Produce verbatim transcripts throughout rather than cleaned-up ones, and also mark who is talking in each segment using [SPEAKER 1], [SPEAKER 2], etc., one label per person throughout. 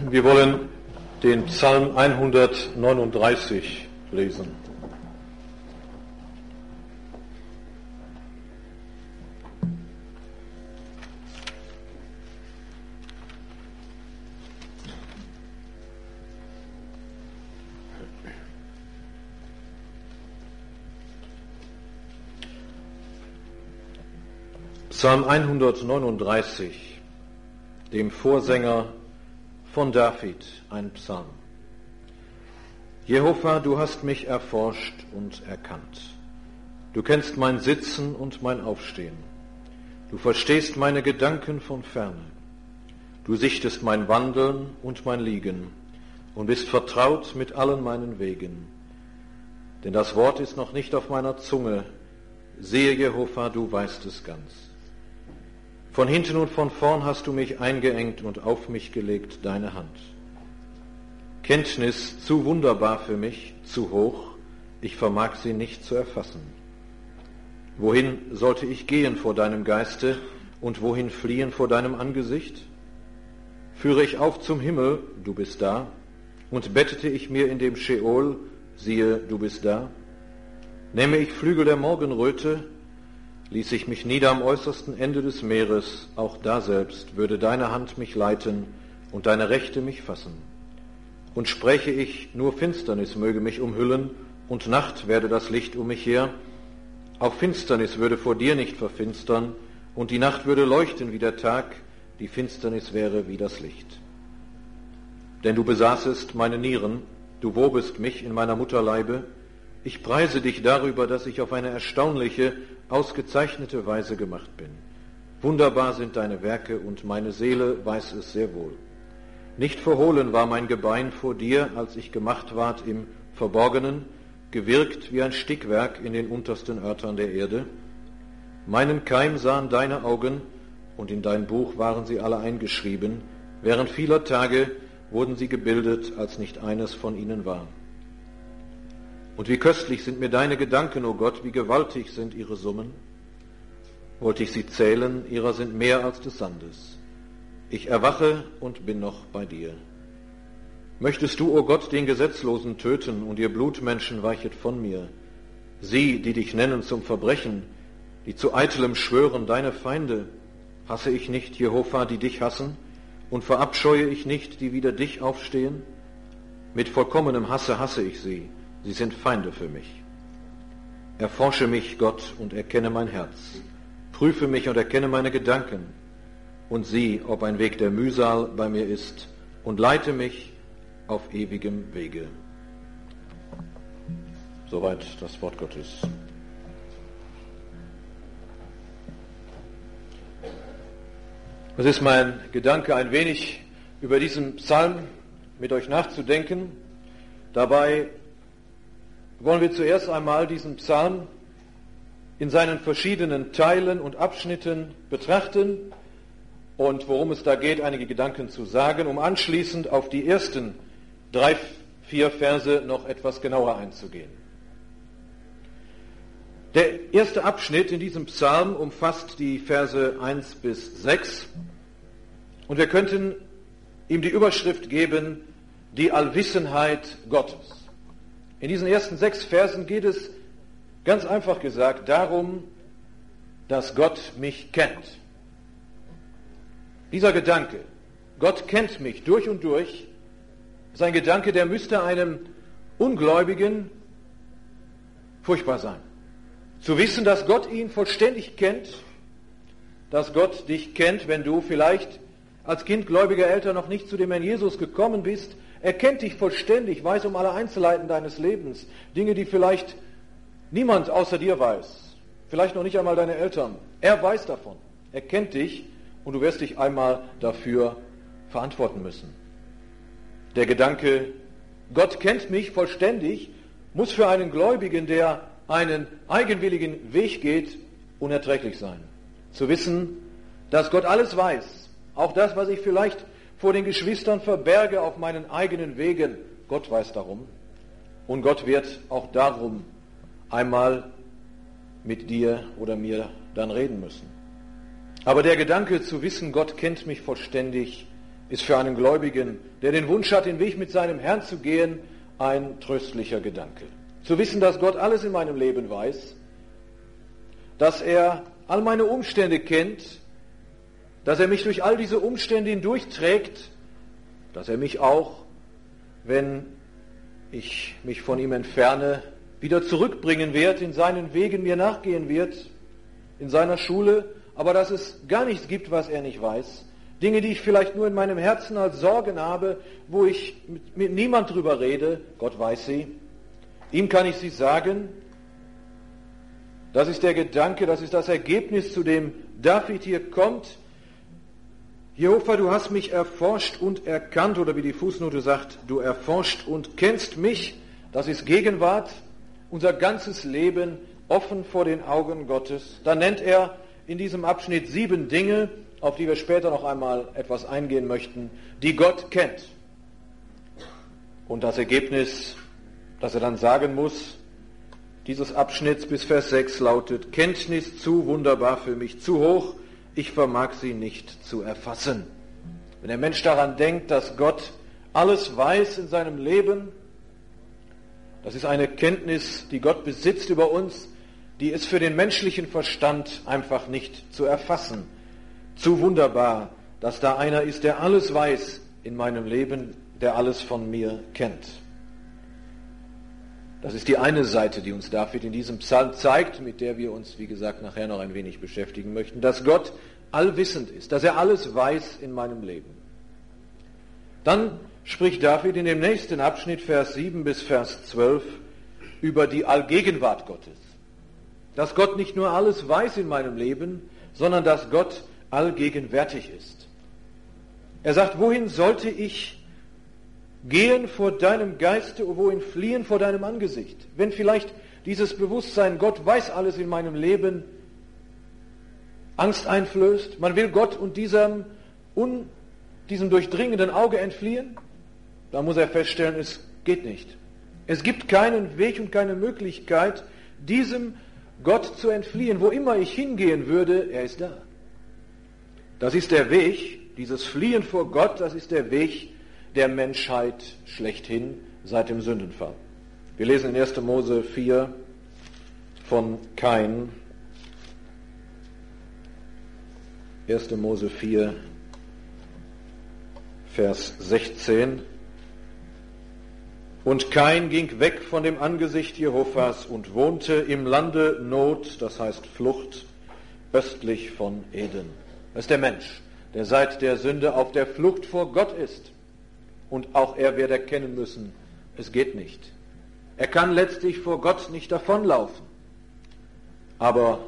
[SPEAKER 1] Wir wollen den Psalm hundertneununddreißig lesen. Psalm hundertneununddreißig, dem Vorsänger von David, ein Psalm. Jehova, du hast mich erforscht und erkannt. Du kennst mein Sitzen und mein Aufstehen. Du verstehst meine Gedanken von ferne. Du sichtest mein Wandeln und mein Liegen und bist vertraut mit allen meinen Wegen. Denn das Wort ist noch nicht auf meiner Zunge. Siehe, Jehova, du weißt es ganz. Von hinten und von vorn hast du mich eingeengt und auf mich gelegt deine Hand. Kenntnis zu wunderbar für mich, zu hoch, ich vermag sie nicht zu erfassen. Wohin sollte ich gehen vor deinem Geiste und wohin fliehen vor deinem Angesicht? Führe ich auf zum Himmel, du bist da, und bettete ich mir in dem Scheol, siehe, du bist da. Nähme ich Flügel der Morgenröte, ließ ich mich nieder am äußersten Ende des Meeres, auch daselbst würde deine Hand mich leiten und deine Rechte mich fassen. Und spräche ich, nur Finsternis möge mich umhüllen und Nacht werde das Licht um mich her, auch Finsternis würde vor dir nicht verfinstern und die Nacht würde leuchten wie der Tag, die Finsternis wäre wie das Licht. Denn du besaßest meine Nieren, du wobest mich in meiner Mutterleibe. Ich preise dich darüber, dass ich auf eine erstaunliche, ausgezeichnete Weise gemacht bin. Wunderbar sind deine Werke und meine Seele weiß es sehr wohl. Nicht verhohlen war mein Gebein vor dir, als ich gemacht ward im Verborgenen, gewirkt wie ein Stickwerk in den untersten Örtern der Erde. Meinen Keim sahen deine Augen und in dein Buch waren sie alle eingeschrieben. Während vieler Tage wurden sie gebildet, als nicht eines von ihnen war. Und wie köstlich sind mir deine Gedanken, o Gott, wie gewaltig sind ihre Summen. Wollte ich sie zählen, ihrer sind mehr als des Sandes. Ich erwache und bin noch bei dir. Möchtest du, o Gott, den Gesetzlosen töten und ihr Blutmenschen weichet von mir? Sie, die dich nennen zum Verbrechen, die zu eitlem schwören, deine Feinde, hasse ich nicht, Jehova, die dich hassen, und verabscheue ich nicht, die wider dich aufstehen? Mit vollkommenem Hasse hasse ich sie. Sie sind Feinde für mich. Erforsche mich, Gott, und erkenne mein Herz. Prüfe mich und erkenne meine Gedanken. Und sieh, ob ein Weg der Mühsal bei mir ist, und leite mich auf ewigem Wege. Soweit das Wort Gottes. Es ist mein Gedanke, ein wenig über diesen Psalm mit euch nachzudenken. Dabei wollen wir zuerst einmal diesen Psalm in seinen verschiedenen Teilen und Abschnitten betrachten und worum es da geht, einige Gedanken zu sagen, um anschließend auf die ersten drei, vier Verse noch etwas genauer einzugehen. Der erste Abschnitt in diesem Psalm umfasst die Verse eins bis sechs und wir könnten ihm die Überschrift geben, die Allwissenheit Gottes. In diesen ersten sechs Versen geht es, ganz einfach gesagt, darum, dass Gott mich kennt. Dieser Gedanke, Gott kennt mich durch und durch, ist ein Gedanke, der müsste einem Ungläubigen furchtbar sein. Zu wissen, dass Gott ihn vollständig kennt, dass Gott dich kennt, wenn du vielleicht als Kind gläubiger Eltern noch nicht zu dem Herrn Jesus gekommen bist. Er kennt dich vollständig, weiß um alle Einzelheiten deines Lebens, Dinge, die vielleicht niemand außer dir weiß, vielleicht noch nicht einmal deine Eltern. Er weiß davon, er kennt dich und du wirst dich einmal dafür verantworten müssen. Der Gedanke, Gott kennt mich vollständig, muss für einen Gläubigen, der einen eigenwilligen Weg geht, unerträglich sein. Zu wissen, dass Gott alles weiß, auch das, was ich vielleicht vor den Geschwistern verberge auf meinen eigenen Wegen. Gott weiß darum. Und Gott wird auch darum einmal mit dir oder mir dann reden müssen. Aber der Gedanke zu wissen, Gott kennt mich vollständig, ist für einen Gläubigen, der den Wunsch hat, den Weg mit seinem Herrn zu gehen, ein tröstlicher Gedanke. Zu wissen, dass Gott alles in meinem Leben weiß, dass er all meine Umstände kennt, dass er mich durch all diese Umstände hindurchträgt, dass er mich auch, wenn ich mich von ihm entferne, wieder zurückbringen wird, in seinen Wegen mir nachgehen wird, in seiner Schule, aber dass es gar nichts gibt, was er nicht weiß. Dinge, die ich vielleicht nur in meinem Herzen als Sorgen habe, wo ich mit, mit niemand drüber rede, Gott weiß sie. Ihm kann ich sie sagen. Das ist der Gedanke, das ist das Ergebnis, zu dem David hier kommt. Jehova, du hast mich erforscht und erkannt, oder wie die Fußnote sagt, du erforscht und kennst mich. Das ist Gegenwart, unser ganzes Leben offen vor den Augen Gottes. Dann nennt er in diesem Abschnitt sieben Dinge, auf die wir später noch einmal etwas eingehen möchten, die Gott kennt. Und das Ergebnis, das er dann sagen muss, dieses Abschnitts bis Vers sechs lautet: Kenntnis zu wunderbar für mich, zu hoch, ich vermag sie nicht zu erfassen. Wenn der Mensch daran denkt, dass Gott alles weiß in seinem Leben, das ist eine Kenntnis, die Gott besitzt über uns, die ist für den menschlichen Verstand einfach nicht zu erfassen. Zu wunderbar, dass da einer ist, der alles weiß in meinem Leben, der alles von mir kennt. Das ist die eine Seite, die uns David in diesem Psalm zeigt, mit der wir uns, wie gesagt, nachher noch ein wenig beschäftigen möchten, dass Gott allwissend ist, dass er alles weiß in meinem Leben. Dann spricht David in dem nächsten Abschnitt, Vers sieben bis Vers zwölf, über die Allgegenwart Gottes. Dass Gott nicht nur alles weiß in meinem Leben, sondern dass Gott allgegenwärtig ist. Er sagt, wohin sollte ich gehen vor deinem Geiste, wohin fliehen vor deinem Angesicht? Wenn vielleicht dieses Bewusstsein, Gott weiß alles in meinem Leben, Angst einflößt, man will Gott und diesem, un, diesem durchdringenden Auge entfliehen, dann muss er feststellen, es geht nicht. Es gibt keinen Weg und keine Möglichkeit, diesem Gott zu entfliehen. Wo immer ich hingehen würde, er ist da. Das ist der Weg, dieses Fliehen vor Gott, das ist der Weg der Menschheit schlechthin seit dem Sündenfall. Wir lesen in erster Mose vier von Kain. erster Mose vier, Vers sechzehn. Und Kain ging weg von dem Angesicht Jehovas und wohnte im Lande Not, das heißt Flucht, östlich von Eden. Das ist der Mensch, der seit der Sünde auf der Flucht vor Gott ist. Und auch er wird erkennen müssen, es geht nicht. Er kann letztlich vor Gott nicht davonlaufen. Aber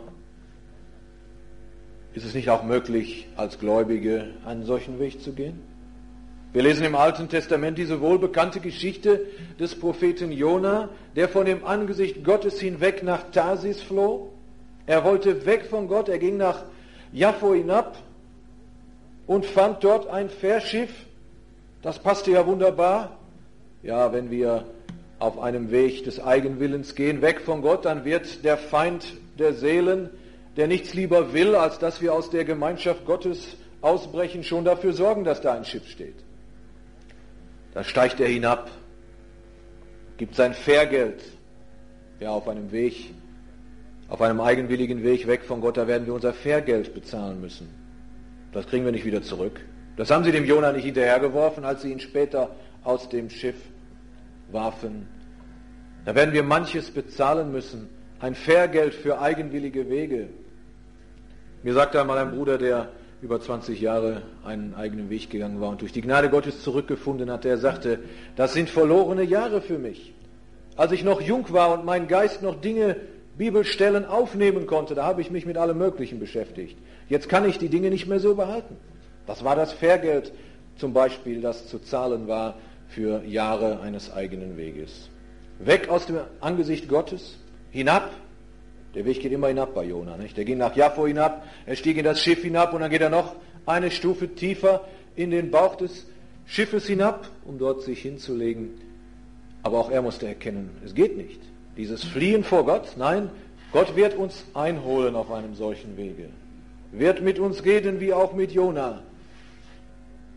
[SPEAKER 1] ist es nicht auch möglich, als Gläubige einen solchen Weg zu gehen? Wir lesen im Alten Testament diese wohlbekannte Geschichte des Propheten Jona, der von dem Angesicht Gottes hinweg nach Tarsis floh. Er wollte weg von Gott, er ging nach Jaffo hinab und fand dort ein Fährschiff. Das passte ja wunderbar. Ja, wenn wir auf einem Weg des Eigenwillens gehen, weg von Gott, dann wird der Feind der Seelen, der nichts lieber will, als dass wir aus der Gemeinschaft Gottes ausbrechen, schon dafür sorgen, dass da ein Schiff steht. Da steigt er hinab, gibt sein Fährgeld. Ja, auf einem Weg, auf einem eigenwilligen Weg weg von Gott, da werden wir unser Fährgeld bezahlen müssen. Das kriegen wir nicht wieder zurück. Das haben sie dem Jona nicht hinterhergeworfen, als sie ihn später aus dem Schiff warfen. Da werden wir manches bezahlen müssen. Ein Fährgeld für eigenwillige Wege. Mir sagte einmal ein Bruder, der über zwanzig Jahre einen eigenen Weg gegangen war und durch die Gnade Gottes zurückgefunden hat, der sagte, das sind verlorene Jahre für mich. Als ich noch jung war und mein Geist noch Dinge, Bibelstellen aufnehmen konnte, da habe ich mich mit allem Möglichen beschäftigt. Jetzt kann ich die Dinge nicht mehr so behalten. Das war das Fährgeld zum Beispiel, das zu zahlen war für Jahre eines eigenen Weges. Weg aus dem Angesicht Gottes, hinab. Der Weg geht immer hinab bei Jona, nicht? Der ging nach Jaffo hinab, er stieg in das Schiff hinab und dann geht er noch eine Stufe tiefer in den Bauch des Schiffes hinab, um dort sich hinzulegen. Aber auch er musste erkennen, es geht nicht. Dieses Fliehen vor Gott, nein, Gott wird uns einholen auf einem solchen Wege. Wird mit uns reden wie auch mit Jona.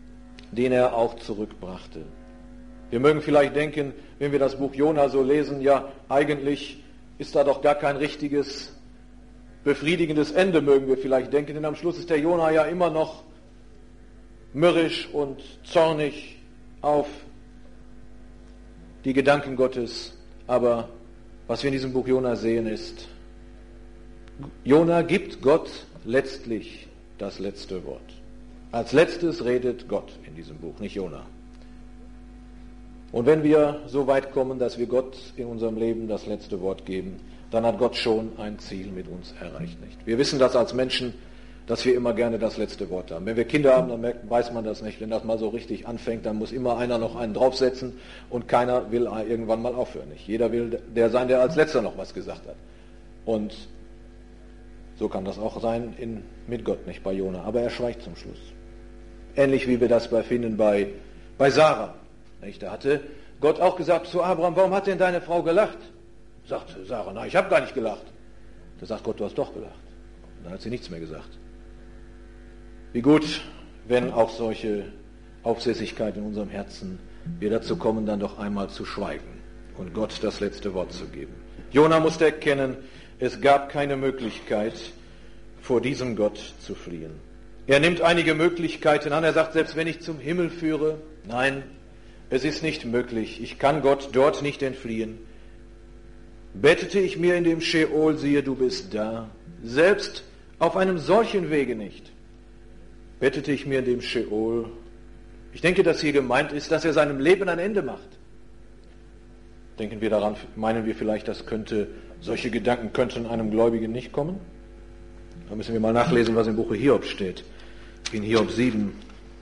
[SPEAKER 1] den er auch zurückbrachte. Wir mögen vielleicht denken, wenn wir das Buch Jona so lesen, ja, eigentlich ist da doch gar kein richtiges, befriedigendes Ende, mögen wir vielleicht denken, denn am Schluss ist der Jona ja immer noch mürrisch und zornig auf die Gedanken Gottes. Aber was wir in diesem Buch Jona sehen ist, Jona gibt Gott letztlich das letzte Wort. Als letztes redet Gott in diesem Buch, nicht Jona. Und wenn wir so weit kommen, dass wir Gott in unserem Leben das letzte Wort geben, dann hat Gott schon ein Ziel mit uns erreicht, nicht? Wir wissen das als Menschen, dass wir immer gerne das letzte Wort haben. Wenn wir Kinder haben, dann merkt, weiß man das nicht. Wenn das mal so richtig anfängt, dann muss immer einer noch einen draufsetzen und keiner will irgendwann mal aufhören, nicht? Jeder will der sein, der als letzter noch was gesagt hat. Und so kann das auch sein in, mit Gott, nicht bei Jona. Aber er schweigt zum Schluss. Ähnlich wie wir das bei finden bei, bei Sarah. Nicht? Da hatte Gott auch gesagt zu Abraham, warum hat denn deine Frau gelacht? Sagt Sarah, na, ich habe gar nicht gelacht. Da sagt Gott, du hast doch gelacht. Und dann hat sie nichts mehr gesagt. Wie gut, wenn auch solche Aufsässigkeit in unserem Herzen wir dazu kommen, dann doch einmal zu schweigen und Gott das letzte Wort zu geben. Jona musste erkennen, es gab keine Möglichkeit, vor diesem Gott zu fliehen. Er nimmt einige Möglichkeiten an. Er sagt, selbst wenn ich zum Himmel führe, nein, es ist nicht möglich. Ich kann Gott dort nicht entfliehen. Bettete ich mir in dem Scheol, siehe, du bist da. Selbst auf einem solchen Wege nicht. Bettete ich mir in dem Scheol. Ich denke, dass hier gemeint ist, dass er seinem Leben ein Ende macht. Denken wir daran, meinen wir vielleicht, das könnte, solche Gedanken könnten einem Gläubigen nicht kommen? Da müssen wir mal nachlesen, was im Buche Hiob steht. In Hiob sieben.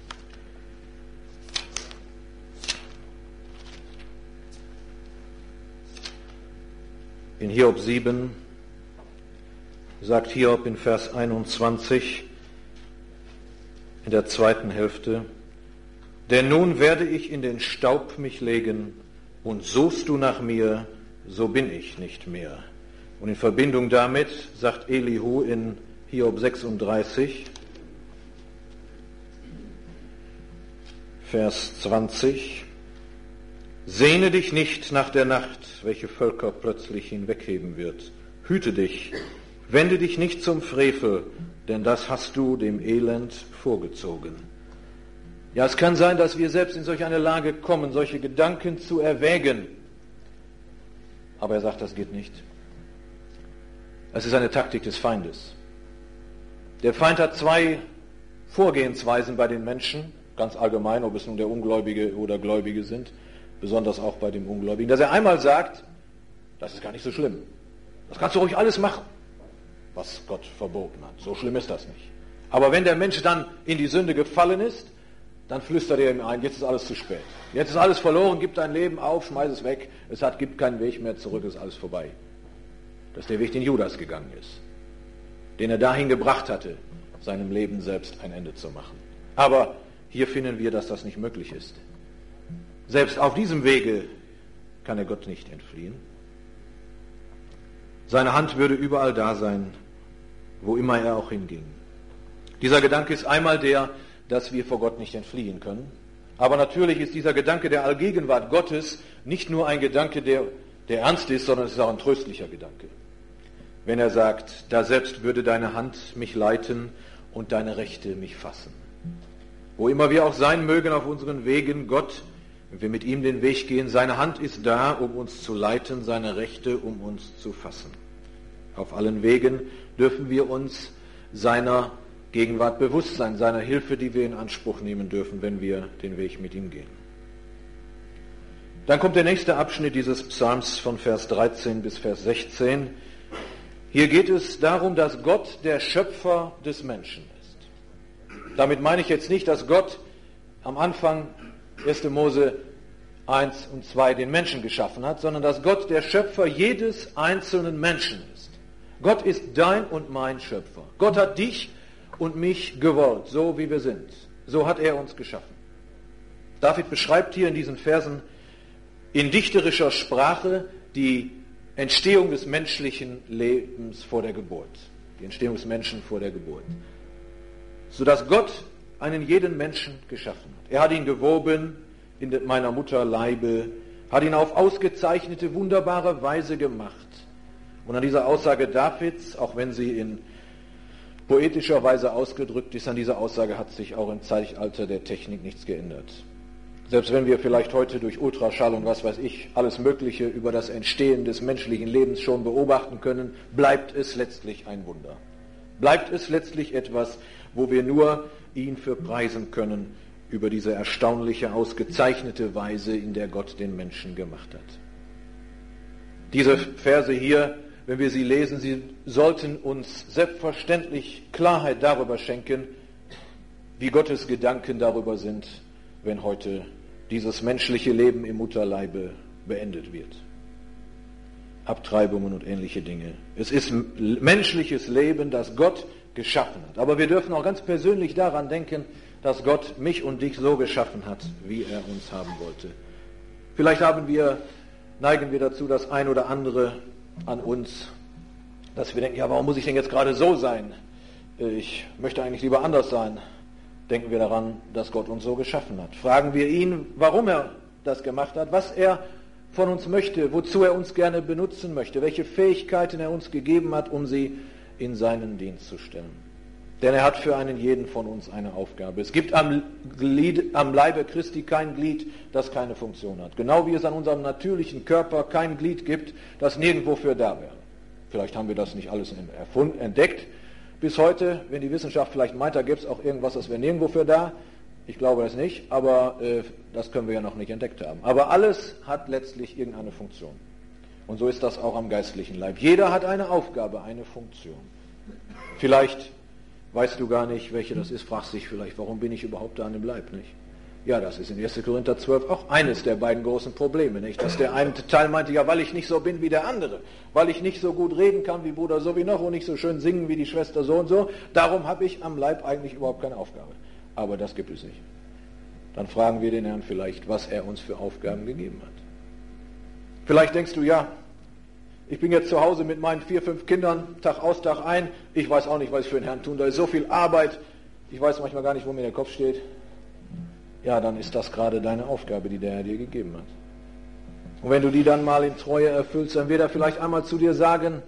[SPEAKER 1] In Hiob sieben sagt Hiob in Vers einundzwanzig, in der zweiten Hälfte, denn nun werde ich in den Staub mich legen, und suchst du nach mir, so bin ich nicht mehr. Und in Verbindung damit sagt Elihu in Hiob sechsunddreißig, Vers zwanzig, sehne dich nicht nach der Nacht, welche Völker plötzlich hinwegheben wird. Hüte dich, wende dich nicht zum Frevel, denn das hast du dem Elend vorgezogen. Ja, es kann sein, dass wir selbst in solch eine Lage kommen, solche Gedanken zu erwägen. Aber er sagt, das geht nicht. Es ist eine Taktik des Feindes. Der Feind hat zwei Vorgehensweisen bei den Menschen, ganz allgemein, ob es nun der Ungläubige oder Gläubige sind, besonders auch bei dem Ungläubigen, dass er einmal sagt, das ist gar nicht so schlimm. Das kannst du ruhig alles machen, was Gott verboten hat. So schlimm ist das nicht. Aber wenn der Mensch dann in die Sünde gefallen ist, dann flüstert er ihm ein, jetzt ist alles zu spät. Jetzt ist alles verloren, gib dein Leben auf, schmeiß es weg. Es hat, gibt keinen Weg mehr zurück, ist alles vorbei. Das ist der Weg, den Judas gegangen ist. Den er dahin gebracht hatte, seinem Leben selbst ein Ende zu machen. Aber hier finden wir, dass das nicht möglich ist. Selbst auf diesem Wege kann er Gott nicht entfliehen. Seine Hand würde überall da sein, wo immer er auch hinging. Dieser Gedanke ist einmal der, dass wir vor Gott nicht entfliehen können. Aber natürlich ist dieser Gedanke der Allgegenwart Gottes nicht nur ein Gedanke, der, der ernst ist, sondern es ist auch ein tröstlicher Gedanke. Wenn er sagt, da selbst würde deine Hand mich leiten und deine Rechte mich fassen. Wo immer wir auch sein mögen auf unseren Wegen, Gott, wenn wir mit ihm den Weg gehen, seine Hand ist da, um uns zu leiten, seine Rechte, um uns zu fassen. Auf allen Wegen dürfen wir uns seiner Gegenwart bewusst sein, seiner Hilfe, die wir in Anspruch nehmen dürfen, wenn wir den Weg mit ihm gehen. Dann kommt der nächste Abschnitt dieses Psalms von Vers dreizehn bis Vers sechzehn. Hier geht es darum, dass Gott der Schöpfer des Menschen ist. Damit meine ich jetzt nicht, dass Gott am Anfang erster Mose eins und zwei den Menschen geschaffen hat, sondern dass Gott der Schöpfer jedes einzelnen Menschen ist. Gott ist dein und mein Schöpfer. Gott hat dich und mich gewollt, so wie wir sind. So hat er uns geschaffen. David beschreibt hier in diesen Versen in dichterischer Sprache die Entstehung des menschlichen Lebens vor der Geburt. Die Entstehung des Menschen vor der Geburt. Sodass Gott einen jeden Menschen geschaffen hat. Er hat ihn gewoben in meiner Mutter Leibe, hat ihn auf ausgezeichnete, wunderbare Weise gemacht. Und an dieser Aussage Davids, auch wenn sie in poetischer Weise ausgedrückt ist, an dieser Aussage hat sich auch im Zeitalter der Technik nichts geändert. Selbst wenn wir vielleicht heute durch Ultraschall und was weiß ich, alles Mögliche über das Entstehen des menschlichen Lebens schon beobachten können, bleibt es letztlich ein Wunder. Bleibt es letztlich etwas, wo wir nur ihn für preisen können über diese erstaunliche, ausgezeichnete Weise, in der Gott den Menschen gemacht hat. Diese Verse hier, wenn wir sie lesen, sie sollten uns selbstverständlich Klarheit darüber schenken, wie Gottes Gedanken darüber sind, wenn heute dieses menschliche Leben im Mutterleibe beendet wird. Abtreibungen und ähnliche Dinge. Es ist menschliches Leben, das Gott geschaffen hat. Aber wir dürfen auch ganz persönlich daran denken, dass Gott mich und dich so geschaffen hat, wie er uns haben wollte. Vielleicht haben wir, neigen wir dazu, das ein oder andere an uns, dass wir denken, ja, warum muss ich denn jetzt gerade so sein? Ich möchte eigentlich lieber anders sein. Denken wir daran, dass Gott uns so geschaffen hat. Fragen wir ihn, warum er das gemacht hat, was er von uns möchte, wozu er uns gerne benutzen möchte, welche Fähigkeiten er uns gegeben hat, um sie in seinen Dienst zu stellen. Denn er hat für einen jeden von uns eine Aufgabe. Es gibt am, Glied, am Leibe Christi kein Glied, das keine Funktion hat. Genau wie es an unserem natürlichen Körper kein Glied gibt, das nirgendwo für da wäre. Vielleicht haben wir das nicht alles erfunden, entdeckt. Bis heute, wenn die Wissenschaft vielleicht meint, da gibt es auch irgendwas, das wäre nirgendwo für da. Ich glaube das nicht, aber äh, das können wir ja noch nicht entdeckt haben. Aber alles hat letztlich irgendeine Funktion. Und so ist das auch am geistlichen Leib. Jeder hat eine Aufgabe, eine Funktion. Vielleicht weißt du gar nicht, welche das ist, fragst dich vielleicht, warum bin ich überhaupt da an dem Leib, nicht? Ja, das ist in erster Korinther zwölf auch eines der beiden großen Probleme, nicht? Dass der eine Teil meinte, ja, weil ich nicht so bin wie der andere, weil ich nicht so gut reden kann wie Bruder so wie noch und nicht so schön singen wie die Schwester so und so, darum habe ich am Leib eigentlich überhaupt keine Aufgabe. Aber das gibt es nicht. Dann fragen wir den Herrn vielleicht, was er uns für Aufgaben gegeben hat. Vielleicht denkst du, ja, ich bin jetzt zu Hause mit meinen vier, fünf Kindern, Tag aus, Tag ein, ich weiß auch nicht, was ich für den Herrn tun, da ist so viel Arbeit, ich weiß manchmal gar nicht, wo mir der Kopf steht. Ja, dann ist das gerade deine Aufgabe, die der Herr dir gegeben hat. Und wenn du die dann mal in Treue erfüllst, dann wird er vielleicht einmal zu dir sagen,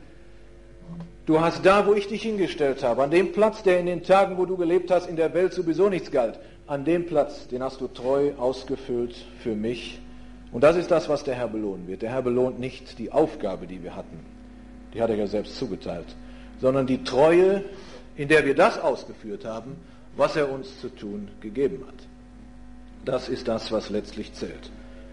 [SPEAKER 1] du hast da, wo ich dich hingestellt habe, an dem Platz, der in den Tagen, wo du gelebt hast, in der Welt sowieso nichts galt, an dem Platz, den hast du treu ausgefüllt für mich. Und das ist das, was der Herr belohnen wird. Der Herr belohnt nicht die Aufgabe, die wir hatten, die hat er ja selbst zugeteilt, sondern die Treue, in der wir das ausgeführt haben, was er uns zu tun gegeben hat. Das ist das, was letztlich zählt.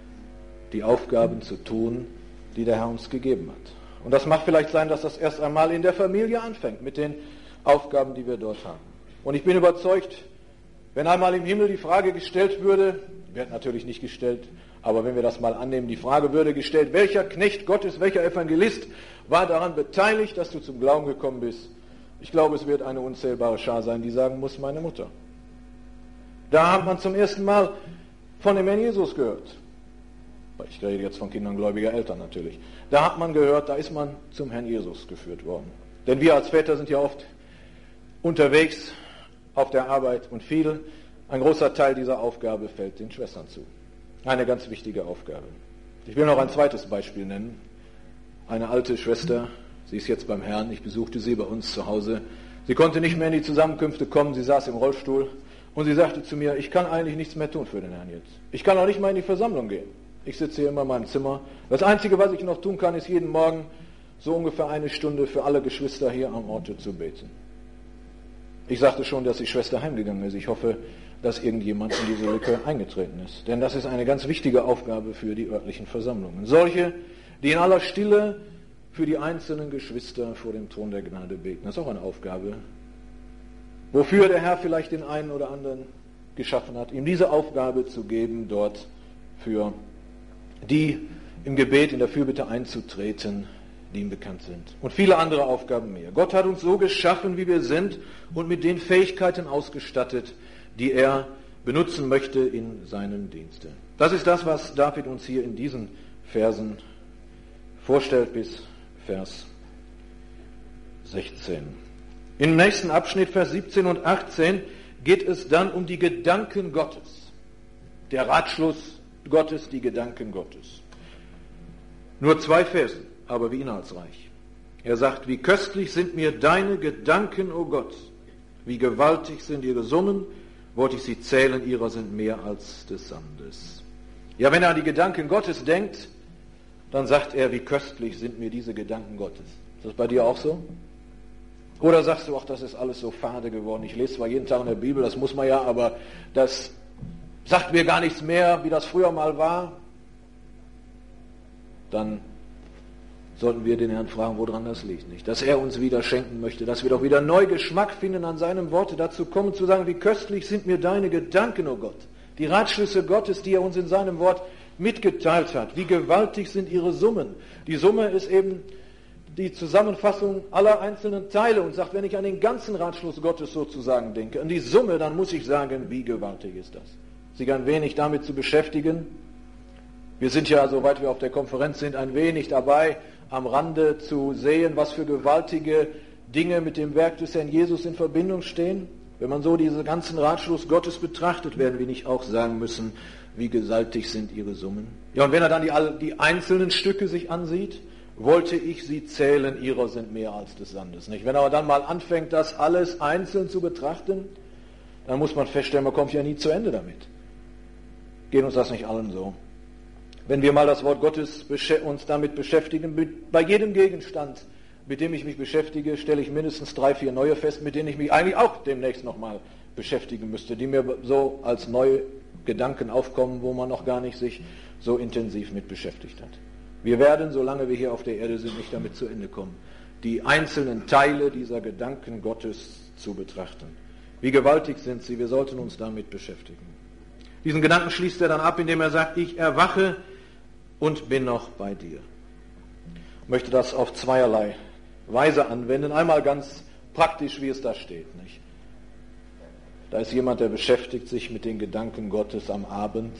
[SPEAKER 1] Die Aufgaben zu tun, die der Herr uns gegeben hat. Und das mag vielleicht sein, dass das erst einmal in der Familie anfängt, mit den Aufgaben, die wir dort haben. Und ich bin überzeugt, wenn einmal im Himmel die Frage gestellt würde, wird natürlich nicht gestellt, aber wenn wir das mal annehmen, die Frage würde gestellt, welcher Knecht Gottes, welcher Evangelist war daran beteiligt, dass du zum Glauben gekommen bist? Ich glaube, es wird eine unzählbare Schar sein, die sagen muss, meine Mutter. Da hat man zum ersten Mal von dem Herrn Jesus gehört. Ich rede jetzt von Kindern gläubiger Eltern natürlich. Da hat man gehört, da ist man zum Herrn Jesus geführt worden. Denn wir als Väter sind ja oft unterwegs auf der Arbeit und viel, ein großer Teil dieser Aufgabe fällt den Schwestern zu. Eine ganz wichtige Aufgabe. Ich will noch ein zweites Beispiel nennen. Eine alte Schwester, sie ist jetzt beim Herrn, ich besuchte sie bei uns zu Hause. Sie konnte nicht mehr in die Zusammenkünfte kommen, sie saß im Rollstuhl. Und sie sagte zu mir, ich kann eigentlich nichts mehr tun für den Herrn jetzt. Ich kann auch nicht mal in die Versammlung gehen. Ich sitze hier immer in meinem Zimmer. Das Einzige, was ich noch tun kann, ist jeden Morgen so ungefähr eine Stunde für alle Geschwister hier am Orte zu beten. Ich sagte schon, dass die Schwester heimgegangen ist. Ich hoffe, dass irgendjemand in diese Lücke eingetreten ist. Denn das ist eine ganz wichtige Aufgabe für die örtlichen Versammlungen. Solche, die in aller Stille für die einzelnen Geschwister vor dem Thron der Gnade beten. Das ist auch eine Aufgabe, wofür der Herr vielleicht den einen oder anderen geschaffen hat, ihm diese Aufgabe zu geben, dort für die im Gebet, in der Fürbitte einzutreten, die ihm bekannt sind. Und viele andere Aufgaben mehr. Gott hat uns so geschaffen, wie wir sind und mit den Fähigkeiten ausgestattet, die er benutzen möchte in seinem Dienste. Das ist das, was David uns hier in diesen Versen vorstellt bis Vers sechzehn. Im nächsten Abschnitt, Vers siebzehn und achtzehn, geht es dann um die Gedanken Gottes. Der Ratschluss Gottes, die Gedanken Gottes. Nur zwei Versen, aber wie inhaltsreich. Er sagt, wie köstlich sind mir deine Gedanken, o Gott, wie gewaltig sind ihre Summen, wollte ich sie zählen, ihrer sind mehr als des Sandes. Ja, wenn er an die Gedanken Gottes denkt, dann sagt er, wie köstlich sind mir diese Gedanken Gottes. Ist das bei dir auch so? Oder sagst du, ach, das ist alles so fade geworden. Ich lese zwar jeden Tag in der Bibel, das muss man ja, aber das sagt mir gar nichts mehr, wie das früher mal war. Dann sollten wir den Herrn fragen, woran das liegt. Nicht, dass er uns wieder schenken möchte, dass wir doch wieder neu Geschmack finden an seinem Worte, dazu kommen zu sagen, wie köstlich sind mir deine Gedanken, o Gott. Die Ratschlüsse Gottes, die er uns in seinem Wort mitgeteilt hat. Wie gewaltig sind ihre Summen. Die Summe ist eben die Zusammenfassung aller einzelnen Teile und sagt, wenn ich an den ganzen Ratschluss Gottes sozusagen denke, an die Summe, dann muss ich sagen, wie gewaltig ist das. Sich ein wenig damit zu beschäftigen. Wir sind ja, soweit wir auf der Konferenz sind, ein wenig dabei, am Rande zu sehen, was für gewaltige Dinge mit dem Werk des Herrn Jesus in Verbindung stehen. Wenn man so diesen ganzen Ratschluss Gottes betrachtet, werden wir nicht auch sagen müssen, wie gewaltig sind ihre Summen. Ja, und wenn er dann die, die einzelnen Stücke sich ansieht, wollte ich sie zählen, ihrer sind mehr als des Sandes. Nicht? Wenn er aber dann mal anfängt, das alles einzeln zu betrachten, dann muss man feststellen, man kommt ja nie zu Ende damit. Geht uns das nicht allen so? Wenn wir mal das Wort Gottes uns damit beschäftigen, bei jedem Gegenstand, mit dem ich mich beschäftige, stelle ich mindestens drei, vier neue fest, mit denen ich mich eigentlich auch demnächst nochmal beschäftigen müsste, die mir so als neue Gedanken aufkommen, wo man noch gar nicht sich so intensiv mit beschäftigt hat. Wir werden, solange wir hier auf der Erde sind, nicht damit zu Ende kommen, die einzelnen Teile dieser Gedanken Gottes zu betrachten. Wie gewaltig sind sie, wir sollten uns damit beschäftigen. Diesen Gedanken schließt er dann ab, indem er sagt, ich erwache und bin noch bei dir. Ich möchte das auf zweierlei Weise anwenden. Einmal ganz praktisch, wie es da steht. Nicht? Da ist jemand, der beschäftigt sich mit den Gedanken Gottes am Abend,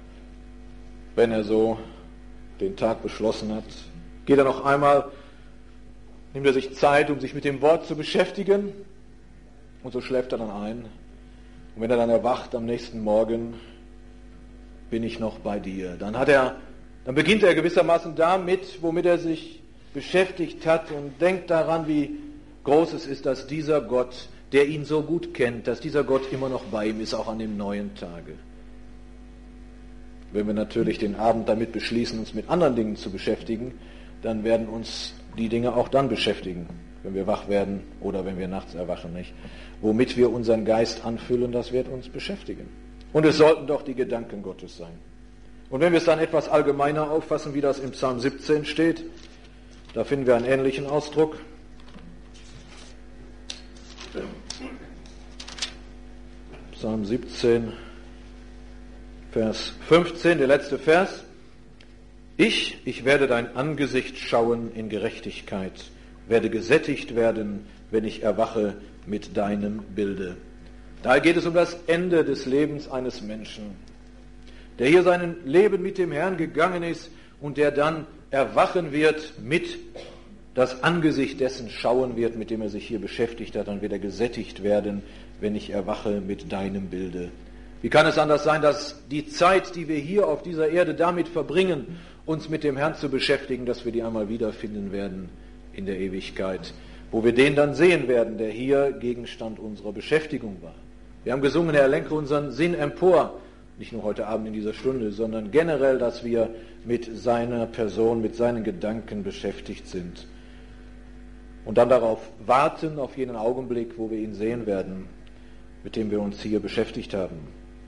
[SPEAKER 1] wenn er so den Tag beschlossen hat. Geht er noch einmal, nimmt er sich Zeit, um sich mit dem Wort zu beschäftigen, und so schläft er dann ein. Und wenn er dann erwacht am nächsten Morgen, bin ich noch bei dir. Dann hat er, dann beginnt er gewissermaßen damit, womit er sich beschäftigt hat, und denkt daran, wie groß es ist, dass dieser Gott, der ihn so gut kennt, dass dieser Gott immer noch bei ihm ist, auch an dem neuen Tage. Wenn wir natürlich den Abend damit beschließen, uns mit anderen Dingen zu beschäftigen, dann werden uns die Dinge auch dann beschäftigen, wenn wir wach werden oder wenn wir nachts erwachen, nicht? Womit wir unseren Geist anfüllen, das wird uns beschäftigen. Und es sollten doch die Gedanken Gottes sein. Und wenn wir es dann etwas allgemeiner auffassen, wie das im Psalm siebzehn steht, da finden wir einen ähnlichen Ausdruck. Psalm siebzehn, Vers fünfzehn, der letzte Vers. Ich, ich werde dein Angesicht schauen in Gerechtigkeit, werde gesättigt werden, wenn ich erwache mit deinem Bilde. Da geht es um das Ende des Lebens eines Menschen, der hier sein Leben mit dem Herrn gegangen ist und der dann erwachen wird, mit das Angesicht dessen schauen wird, mit dem er sich hier beschäftigt hat, dann wird er gesättigt werden, wenn ich erwache mit deinem Bilde. Wie kann es anders sein, dass die Zeit, die wir hier auf dieser Erde damit verbringen, uns mit dem Herrn zu beschäftigen, dass wir die einmal wiederfinden werden in der Ewigkeit, wo wir den dann sehen werden, der hier Gegenstand unserer Beschäftigung war. Wir haben gesungen, Herr, lenke unseren Sinn empor, nicht nur heute Abend in dieser Stunde, sondern generell, dass wir mit seiner Person, mit seinen Gedanken beschäftigt sind. Und dann darauf warten, auf jenen Augenblick, wo wir ihn sehen werden, mit dem wir uns hier beschäftigt haben.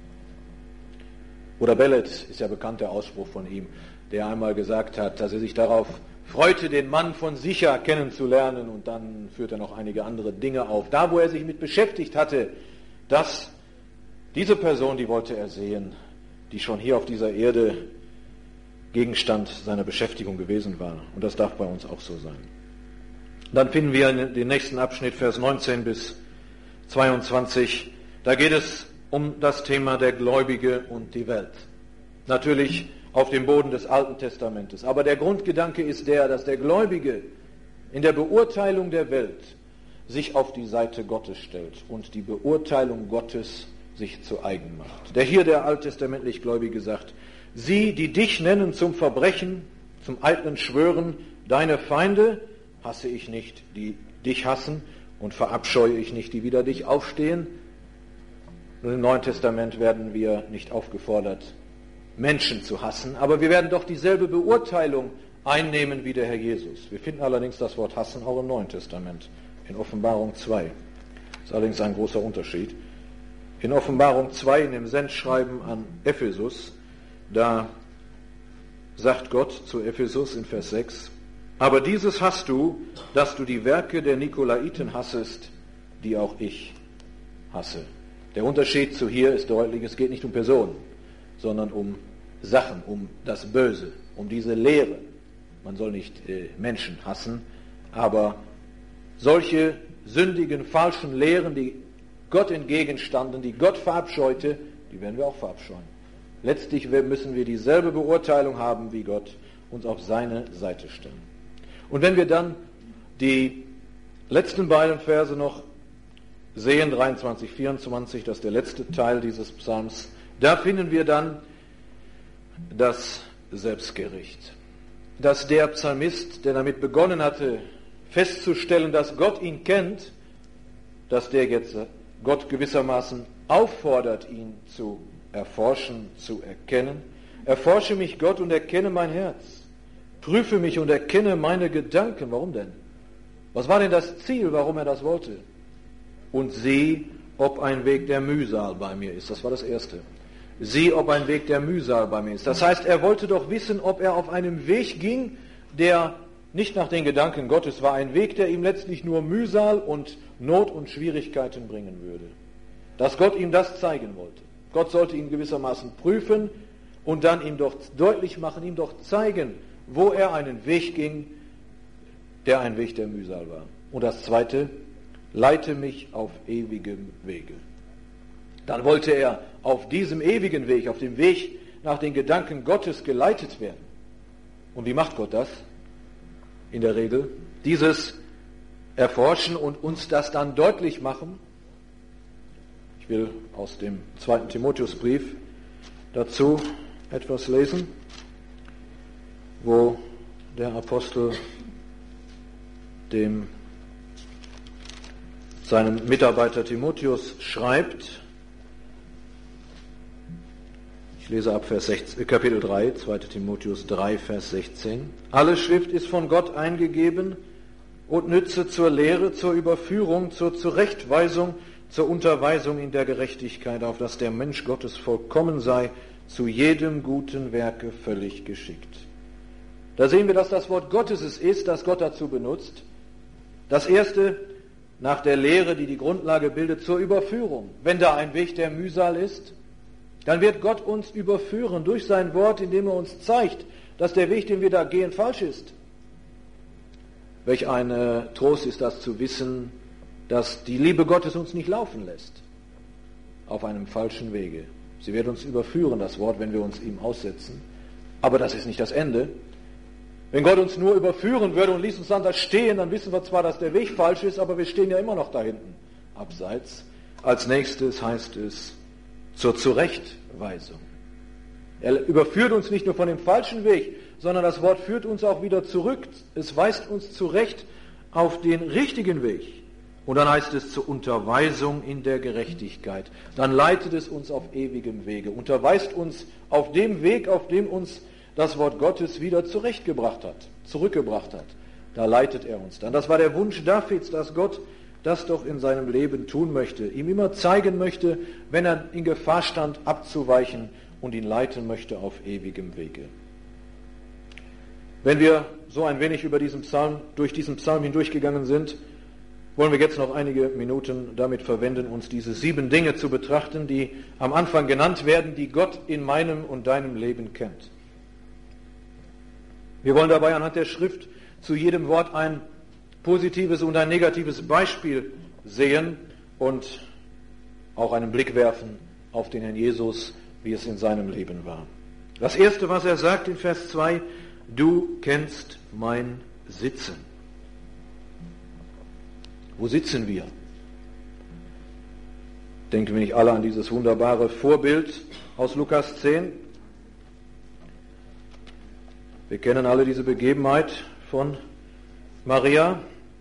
[SPEAKER 1] Oder Bellet ist ja bekannt, der Ausspruch von ihm, der einmal gesagt hat, dass er sich darauf freute, den Mann von Sicher kennenzulernen, und dann führt er noch einige andere Dinge auf. Da, wo er sich mit beschäftigt hatte, dass diese Person, die wollte er sehen, die schon hier auf dieser Erde Gegenstand seiner Beschäftigung gewesen war. Und das darf bei uns auch so sein. Dann finden wir den nächsten Abschnitt, Vers neunzehn bis zweiundzwanzig. Da geht es um das Thema der Gläubige und die Welt. Natürlich auf dem Boden des Alten Testamentes. Aber der Grundgedanke ist der, dass der Gläubige in der Beurteilung der Welt sich auf die Seite Gottes stellt und die Beurteilung Gottes sich zu eigen macht. Der hier der alttestamentlich Gläubige sagt, sie, die dich nennen zum Verbrechen, zum eitlen Schwören, deine Feinde hasse ich nicht, die dich hassen, und verabscheue ich nicht, die wider dich aufstehen. Nun, im Neuen Testament werden wir nicht aufgefordert, Menschen zu hassen, aber wir werden doch dieselbe Beurteilung einnehmen wie der Herr Jesus. Wir finden allerdings das Wort hassen auch im Neuen Testament, in Offenbarung zwei. Das ist allerdings ein großer Unterschied. In Offenbarung zwei, in dem Sendschreiben an Ephesus, da sagt Gott zu Ephesus in Vers sechs, aber dieses hast du, dass du die Werke der Nikolaiten hassest, die auch ich hasse. Der Unterschied zu hier ist deutlich, es geht nicht um Personen, sondern um Sachen, um das Böse, um diese Lehre. Man soll nicht äh, Menschen hassen, aber solche sündigen, falschen Lehren, die Gott entgegenstanden, die Gott verabscheute, die werden wir auch verabscheuen. Letztlich müssen wir dieselbe Beurteilung haben wie Gott, uns auf seine Seite stellen. Und wenn wir dann die letzten beiden Verse noch sehen, dreiundzwanzig, vierundzwanzig, das ist der letzte Teil dieses Psalms, da finden wir dann das Selbstgericht. Dass der Psalmist, der damit begonnen hatte, festzustellen, dass Gott ihn kennt, dass der jetzt Gott gewissermaßen auffordert, ihn zu erforschen, zu erkennen. Erforsche mich, Gott, und erkenne mein Herz. Prüfe mich und erkenne meine Gedanken. Warum denn? Was war denn das Ziel, warum er das wollte? Und sieh, ob ein Weg der Mühsal bei mir ist. Das war das Erste. Sieh, ob ein Weg der Mühsal bei mir ist. Das heißt, er wollte doch wissen, ob er auf einem Weg ging, der nicht nach den Gedanken Gottes war, ein Weg, der ihm letztlich nur Mühsal und Not und Schwierigkeiten bringen würde. Dass Gott ihm das zeigen wollte. Gott sollte ihn gewissermaßen prüfen und dann ihm doch deutlich machen, ihm doch zeigen, wo er einen Weg ging, der ein Weg der Mühsal war. Und das Zweite, leite mich auf ewigem Wege. Dann wollte er auf diesem ewigen Weg, auf dem Weg nach den Gedanken Gottes geleitet werden. Und wie macht Gott das? In der Regel dieses Erforschen und uns das dann deutlich machen. Ich will aus dem zweiten Timotheusbrief dazu etwas lesen, wo der Apostel dem seinem Mitarbeiter Timotheus schreibt. Ich lese ab Vers sechzehn, Kapitel drei, zweiter Timotheus drei, Vers sechzehn. Alle Schrift ist von Gott eingegeben und nütze zur Lehre, zur Überführung, zur Zurechtweisung, zur Unterweisung in der Gerechtigkeit, auf dass der Mensch Gottes vollkommen sei, zu jedem guten Werke völlig geschickt. Da sehen wir, dass das Wort Gottes es ist, das Gott dazu benutzt. Das Erste, nach der Lehre, die die Grundlage bildet, zur Überführung. Wenn da ein Weg der Mühsal ist, dann wird Gott uns überführen durch sein Wort, indem er uns zeigt, dass der Weg, den wir da gehen, falsch ist. Welch ein äh, Trost ist das zu wissen, dass die Liebe Gottes uns nicht laufen lässt auf einem falschen Wege. Sie wird uns überführen, das Wort, wenn wir uns ihm aussetzen. Aber das ist nicht das Ende. Wenn Gott uns nur überführen würde und ließ uns dann da stehen, dann wissen wir zwar, dass der Weg falsch ist, aber wir stehen ja immer noch da hinten, abseits. Als nächstes heißt es zur Zurechtweisung. Er überführt uns nicht nur von dem falschen Weg, sondern das Wort führt uns auch wieder zurück. Es weist uns zurecht auf den richtigen Weg. Und dann heißt es zur Unterweisung in der Gerechtigkeit. Dann leitet es uns auf ewigem Wege, unterweist uns auf dem Weg, auf dem uns das Wort Gottes wieder zurechtgebracht hat, zurückgebracht hat. Da leitet er uns dann. Das war der Wunsch Davids, dass Gott das doch in seinem Leben tun möchte, ihm immer zeigen möchte, wenn er in Gefahr stand, abzuweichen und ihn leiten möchte auf ewigem Wege. Wenn wir so ein wenig über diesen Psalm, durch diesen Psalm hindurchgegangen sind, wollen wir jetzt noch einige Minuten damit verwenden, uns diese sieben Dinge zu betrachten, die am Anfang genannt werden, die Gott in meinem und deinem Leben kennt. Wir wollen dabei anhand der Schrift zu jedem Wort ein positives und ein negatives Beispiel sehen und auch einen Blick werfen auf den Herrn Jesus, wie es in seinem Leben war. Das Erste, was er sagt in Vers zwei, du kennst mein Sitzen. Wo sitzen wir? Denken wir nicht alle an dieses wunderbare Vorbild aus Lukas zehn? Wir kennen alle diese Begebenheit von Maria.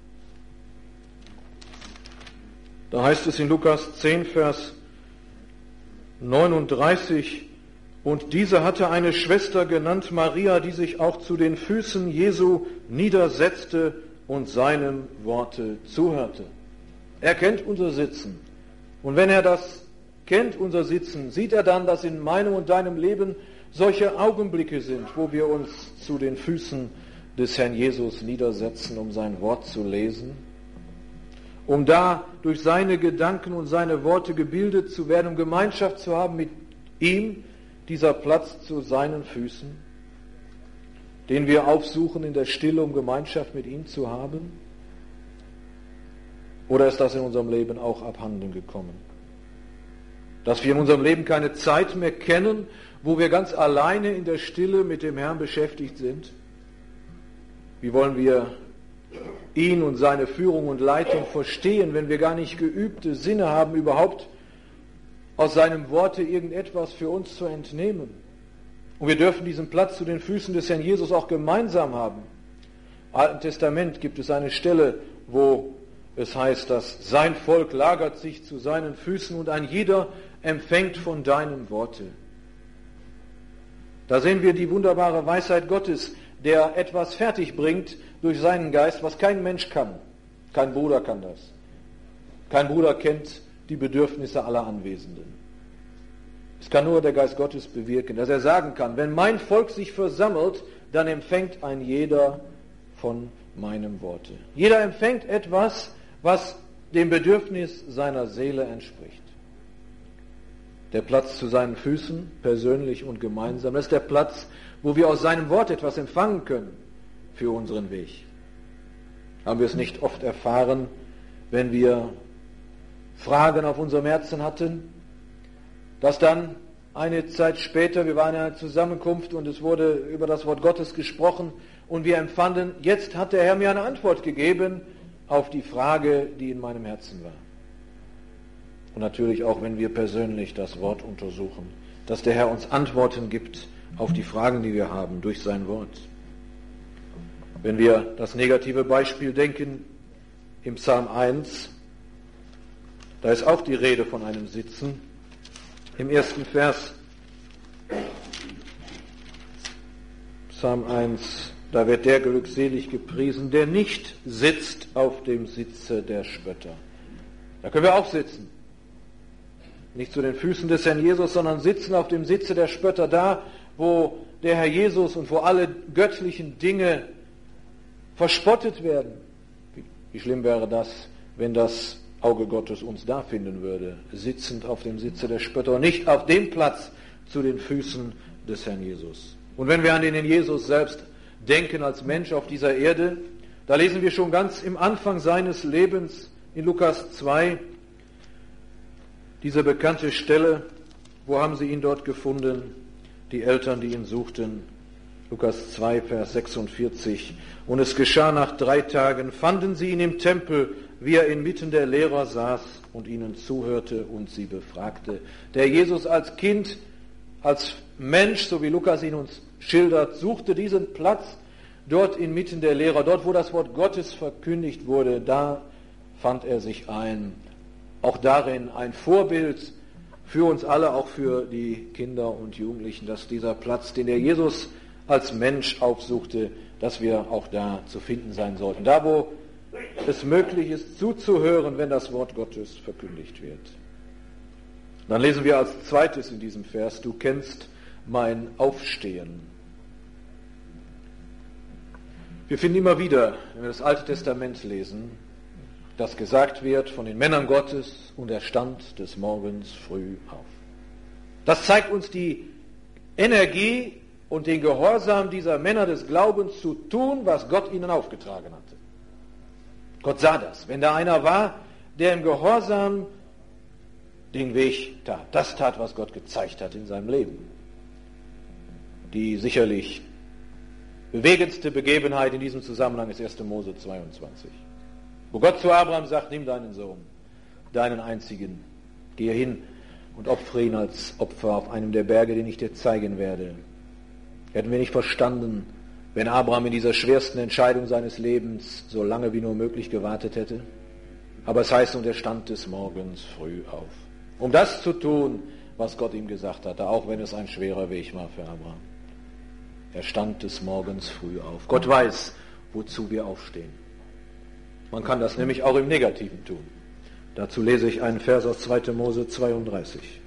[SPEAKER 1] Da heißt es in Lukas zehn, Vers neununddreißig, und diese hatte eine Schwester genannt Maria, die sich auch zu den Füßen Jesu niedersetzte und seinem Worte zuhörte. Er kennt unser Sitzen. Und wenn er das kennt, unser Sitzen, sieht er dann, dass in meinem und deinem Leben solche Augenblicke sind, wo wir uns zu den Füßen des Herrn Jesus niedersetzen, um sein Wort zu lesen, um da durch seine Gedanken und seine Worte gebildet zu werden, um Gemeinschaft zu haben mit ihm, dieser Platz zu seinen Füßen, den wir aufsuchen in der Stille, um Gemeinschaft mit ihm zu haben? Oder ist das in unserem Leben auch abhanden gekommen? Dass wir in unserem Leben keine Zeit mehr kennen, wo wir ganz alleine in der Stille mit dem Herrn beschäftigt sind? Wie wollen wir ihn und seine Führung und Leitung verstehen, wenn wir gar nicht geübte Sinne haben, überhaupt aus seinem Worte irgendetwas für uns zu entnehmen? Und wir dürfen diesen Platz zu den Füßen des Herrn Jesus auch gemeinsam haben. Im Alten Testament gibt es eine Stelle, wo es heißt, dass sein Volk lagert sich zu seinen Füßen und ein jeder empfängt von deinem Worte. Da sehen wir die wunderbare Weisheit Gottes, der etwas fertig bringt durch seinen Geist, was kein Mensch kann. Kein Bruder kann das. Kein Bruder kennt die Bedürfnisse aller Anwesenden. Es kann nur der Geist Gottes bewirken, dass er sagen kann, wenn mein Volk sich versammelt, dann empfängt ein jeder von meinem Worte. Jeder empfängt etwas, was dem Bedürfnis seiner Seele entspricht. Der Platz zu seinen Füßen, persönlich und gemeinsam, das ist der Platz, wo wir aus seinem Wort etwas empfangen können für unseren Weg. Haben wir es nicht oft erfahren, wenn wir Fragen auf unserem Herzen hatten, dass dann eine Zeit später, wir waren in einer Zusammenkunft und es wurde über das Wort Gottes gesprochen und wir empfanden, jetzt hat der Herr mir eine Antwort gegeben auf die Frage, die in meinem Herzen war. Und natürlich auch, wenn wir persönlich das Wort untersuchen, dass der Herr uns Antworten gibt auf die Fragen, die wir haben, durch sein Wort. Wenn wir das negative Beispiel denken, im Psalm eins, da ist auch die Rede von einem Sitzen. Im ersten Vers, Psalm eins, da wird der glückselig gepriesen, der nicht sitzt auf dem Sitze der Spötter. Da können wir auch sitzen. Nicht zu den Füßen des Herrn Jesus, sondern sitzen auf dem Sitze der Spötter, da, wo der Herr Jesus und wo alle göttlichen Dinge verspottet werden. Wie schlimm wäre das, wenn das Auge Gottes uns da finden würde, sitzend auf dem Sitze der Spötter und nicht auf dem Platz zu den Füßen des Herrn Jesus. Und wenn wir an den Herrn Jesus selbst denken als Mensch auf dieser Erde, da lesen wir schon ganz im Anfang seines Lebens in Lukas zwei, diese bekannte Stelle, wo haben sie ihn dort gefunden? Die Eltern, die ihn suchten. Lukas zwei, Vers sechsundvierzig. Und es geschah nach drei Tagen, fanden sie ihn im Tempel, wie er inmitten der Lehrer saß und ihnen zuhörte und sie befragte. Der Jesus als Kind, als Mensch, so wie Lukas ihn uns schildert, suchte diesen Platz dort inmitten der Lehrer, dort wo das Wort Gottes verkündigt wurde, da fand er sich ein. Auch darin ein Vorbild für uns alle, auch für die Kinder und Jugendlichen, dass dieser Platz, den der Jesus als Mensch aufsuchte, dass wir auch da zu finden sein sollten. Da, wo es möglich ist, zuzuhören, wenn das Wort Gottes verkündigt wird. Dann lesen wir als zweites in diesem Vers, du kennst mein Aufstehen. Wir finden immer wieder, wenn wir das Alte Testament lesen, dass gesagt wird von den Männern Gottes, und er stand des Morgens früh auf. Das zeigt uns die Energie und den Gehorsam dieser Männer des Glaubens zu tun, was Gott ihnen aufgetragen hatte. Gott sah das. Wenn da einer war, der im Gehorsam den Weg tat, das tat, was Gott gezeigt hat in seinem Leben. Die sicherlich bewegendste Begebenheit in diesem Zusammenhang ist erster Mose zweiundzwanzig. Wo Gott zu Abraham sagt, nimm deinen Sohn, deinen einzigen, gehe hin und opfere ihn als Opfer auf einem der Berge, den ich dir zeigen werde. Hätten wir nicht verstanden, wenn Abraham in dieser schwersten Entscheidung seines Lebens so lange wie nur möglich gewartet hätte? Aber es heißt, und er stand des Morgens früh auf, um das zu tun, was Gott ihm gesagt hatte, auch wenn es ein schwerer Weg war für Abraham. Er stand des Morgens früh auf. Gott weiß, wozu wir aufstehen. Man kann das nämlich auch im Negativen tun. Dazu lese ich einen Vers aus zweiter Mose zweiunddreißig.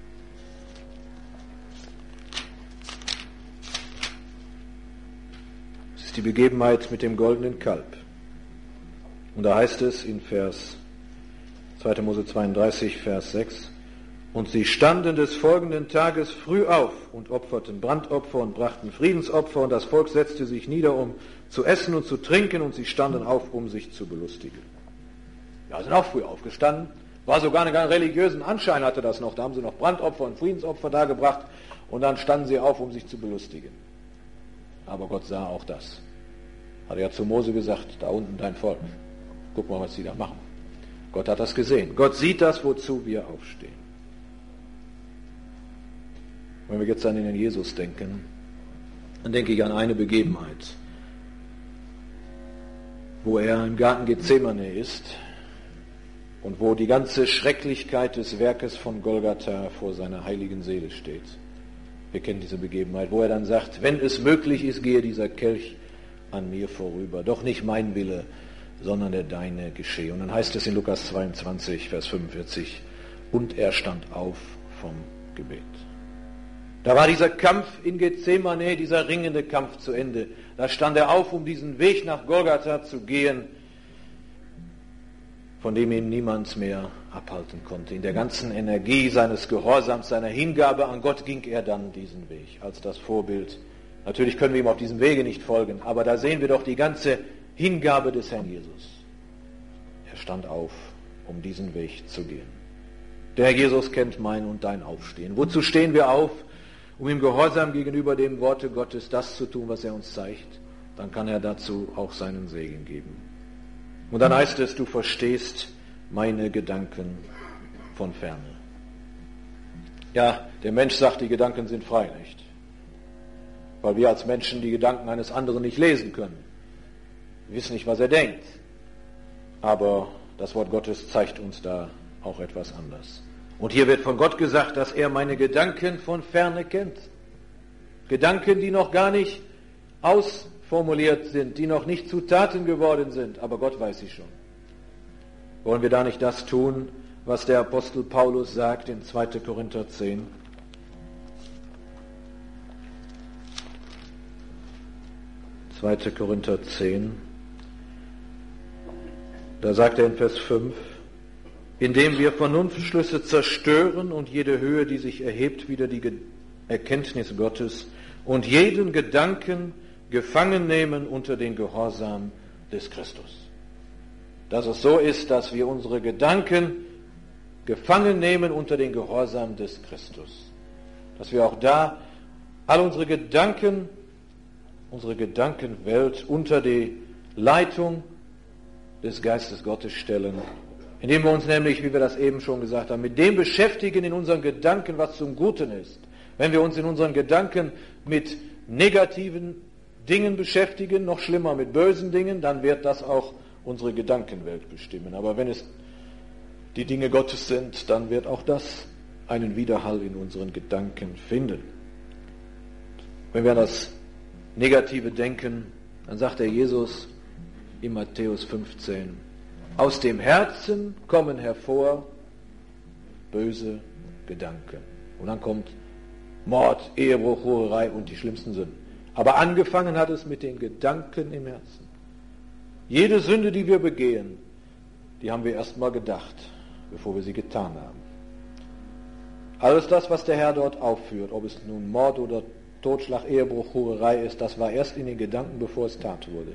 [SPEAKER 1] Das ist die Begebenheit mit dem goldenen Kalb. Und da heißt es in Vers zweiter Mose zweiunddreißig, Vers sechs, und sie standen des folgenden Tages früh auf und opferten Brandopfer und brachten Friedensopfer, und das Volk setzte sich nieder, um zu essen und zu trinken, und sie standen auf, um sich zu belustigen. Ja, sind auch früh aufgestanden. War sogar einen ganz religiösen Anschein hatte das noch. Da haben sie noch Brandopfer und Friedensopfer dargebracht, und dann standen sie auf, um sich zu belustigen. Aber Gott sah auch das. Hat er ja zu Mose gesagt, da unten dein Volk. Guck mal, was sie da machen. Gott hat das gesehen. Gott sieht das, wozu wir aufstehen. Wenn wir jetzt an den Jesus denken, dann denke ich an eine Begebenheit, wo er im Garten Gethsemane ist und wo die ganze Schrecklichkeit des Werkes von Golgatha vor seiner heiligen Seele steht. Wir kennen diese Begebenheit, wo er dann sagt, wenn es möglich ist, gehe dieser Kelch an mir vorüber. Doch nicht mein Wille, sondern der deine geschehe. Und dann heißt es in Lukas zweiundzwanzig, Vers fünfundvierzig, und er stand auf vom Gebet. Da war dieser Kampf in Gethsemane, dieser ringende Kampf zu Ende. Da stand er auf, um diesen Weg nach Golgatha zu gehen, von dem ihn niemand mehr abhalten konnte. In der ganzen Energie seines Gehorsams, seiner Hingabe an Gott ging er dann diesen Weg als das Vorbild. Natürlich können wir ihm auf diesem Wege nicht folgen, aber da sehen wir doch die ganze Hingabe des Herrn Jesus. Er stand auf, um diesen Weg zu gehen. Der Herr Jesus kennt mein und dein Aufstehen. Wozu stehen wir auf? Um im Gehorsam gegenüber dem Worte Gottes das zu tun, was er uns zeigt. Dann kann er dazu auch seinen Segen geben. Und dann heißt es, du verstehst meine Gedanken von ferne. Ja, der Mensch sagt, die Gedanken sind frei, nicht? Weil wir als Menschen die Gedanken eines anderen nicht lesen können. Wir wissen nicht, was er denkt. Aber das Wort Gottes zeigt uns da auch etwas anders. Und hier wird von Gott gesagt, dass er meine Gedanken von ferne kennt. Gedanken, die noch gar nicht ausformuliert sind, die noch nicht zu Taten geworden sind, aber Gott weiß sie schon. Wollen wir da nicht das tun, was der Apostel Paulus sagt in zweiter Korinther zehn? zweiter Korinther zehn, da sagt er in Vers fünf, indem wir Vernunftschlüsse zerstören und jede Höhe, die sich erhebt, wieder die Erkenntnis Gottes und jeden Gedanken gefangen nehmen unter den Gehorsam des Christus. Dass es so ist, dass wir unsere Gedanken gefangen nehmen unter den Gehorsam des Christus. Dass wir auch da all unsere Gedanken, unsere Gedankenwelt unter die Leitung des Geistes Gottes stellen, indem wir uns nämlich, wie wir das eben schon gesagt haben, mit dem beschäftigen in unseren Gedanken, was zum Guten ist. Wenn wir uns in unseren Gedanken mit negativen Dingen beschäftigen, noch schlimmer mit bösen Dingen, dann wird das auch unsere Gedankenwelt bestimmen. Aber wenn es die Dinge Gottes sind, dann wird auch das einen Widerhall in unseren Gedanken finden. Wenn wir an das Negative denken, dann sagt der Jesus in Matthäus fünfzehn, aus dem Herzen kommen hervor böse Gedanken. Und dann kommt Mord, Ehebruch, Hurerei und die schlimmsten Sünden. Aber angefangen hat es mit den Gedanken im Herzen. Jede Sünde, die wir begehen, die haben wir erst mal gedacht, bevor wir sie getan haben. Alles das, was der Herr dort aufführt, ob es nun Mord oder Totschlag, Ehebruch, Hurerei ist, das war erst in den Gedanken, bevor es Tat wurde.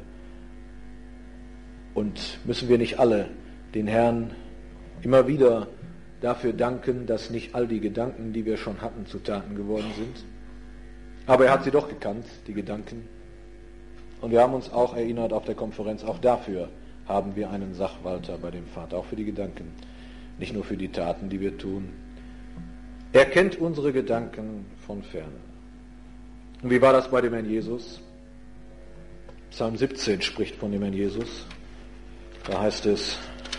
[SPEAKER 1] Und müssen wir nicht alle den Herrn immer wieder dafür danken, dass nicht all die Gedanken, die wir schon hatten, zu Taten geworden sind? Aber er hat sie doch gekannt, die Gedanken. Und wir haben uns auch erinnert auf der Konferenz, auch dafür haben wir einen Sachwalter bei dem Vater, auch für die Gedanken, nicht nur für die Taten, die wir tun. Er kennt unsere Gedanken von ferne. Und wie war das bei dem Herrn Jesus? Psalm siebzehn spricht von dem Herrn Jesus. Da heißt es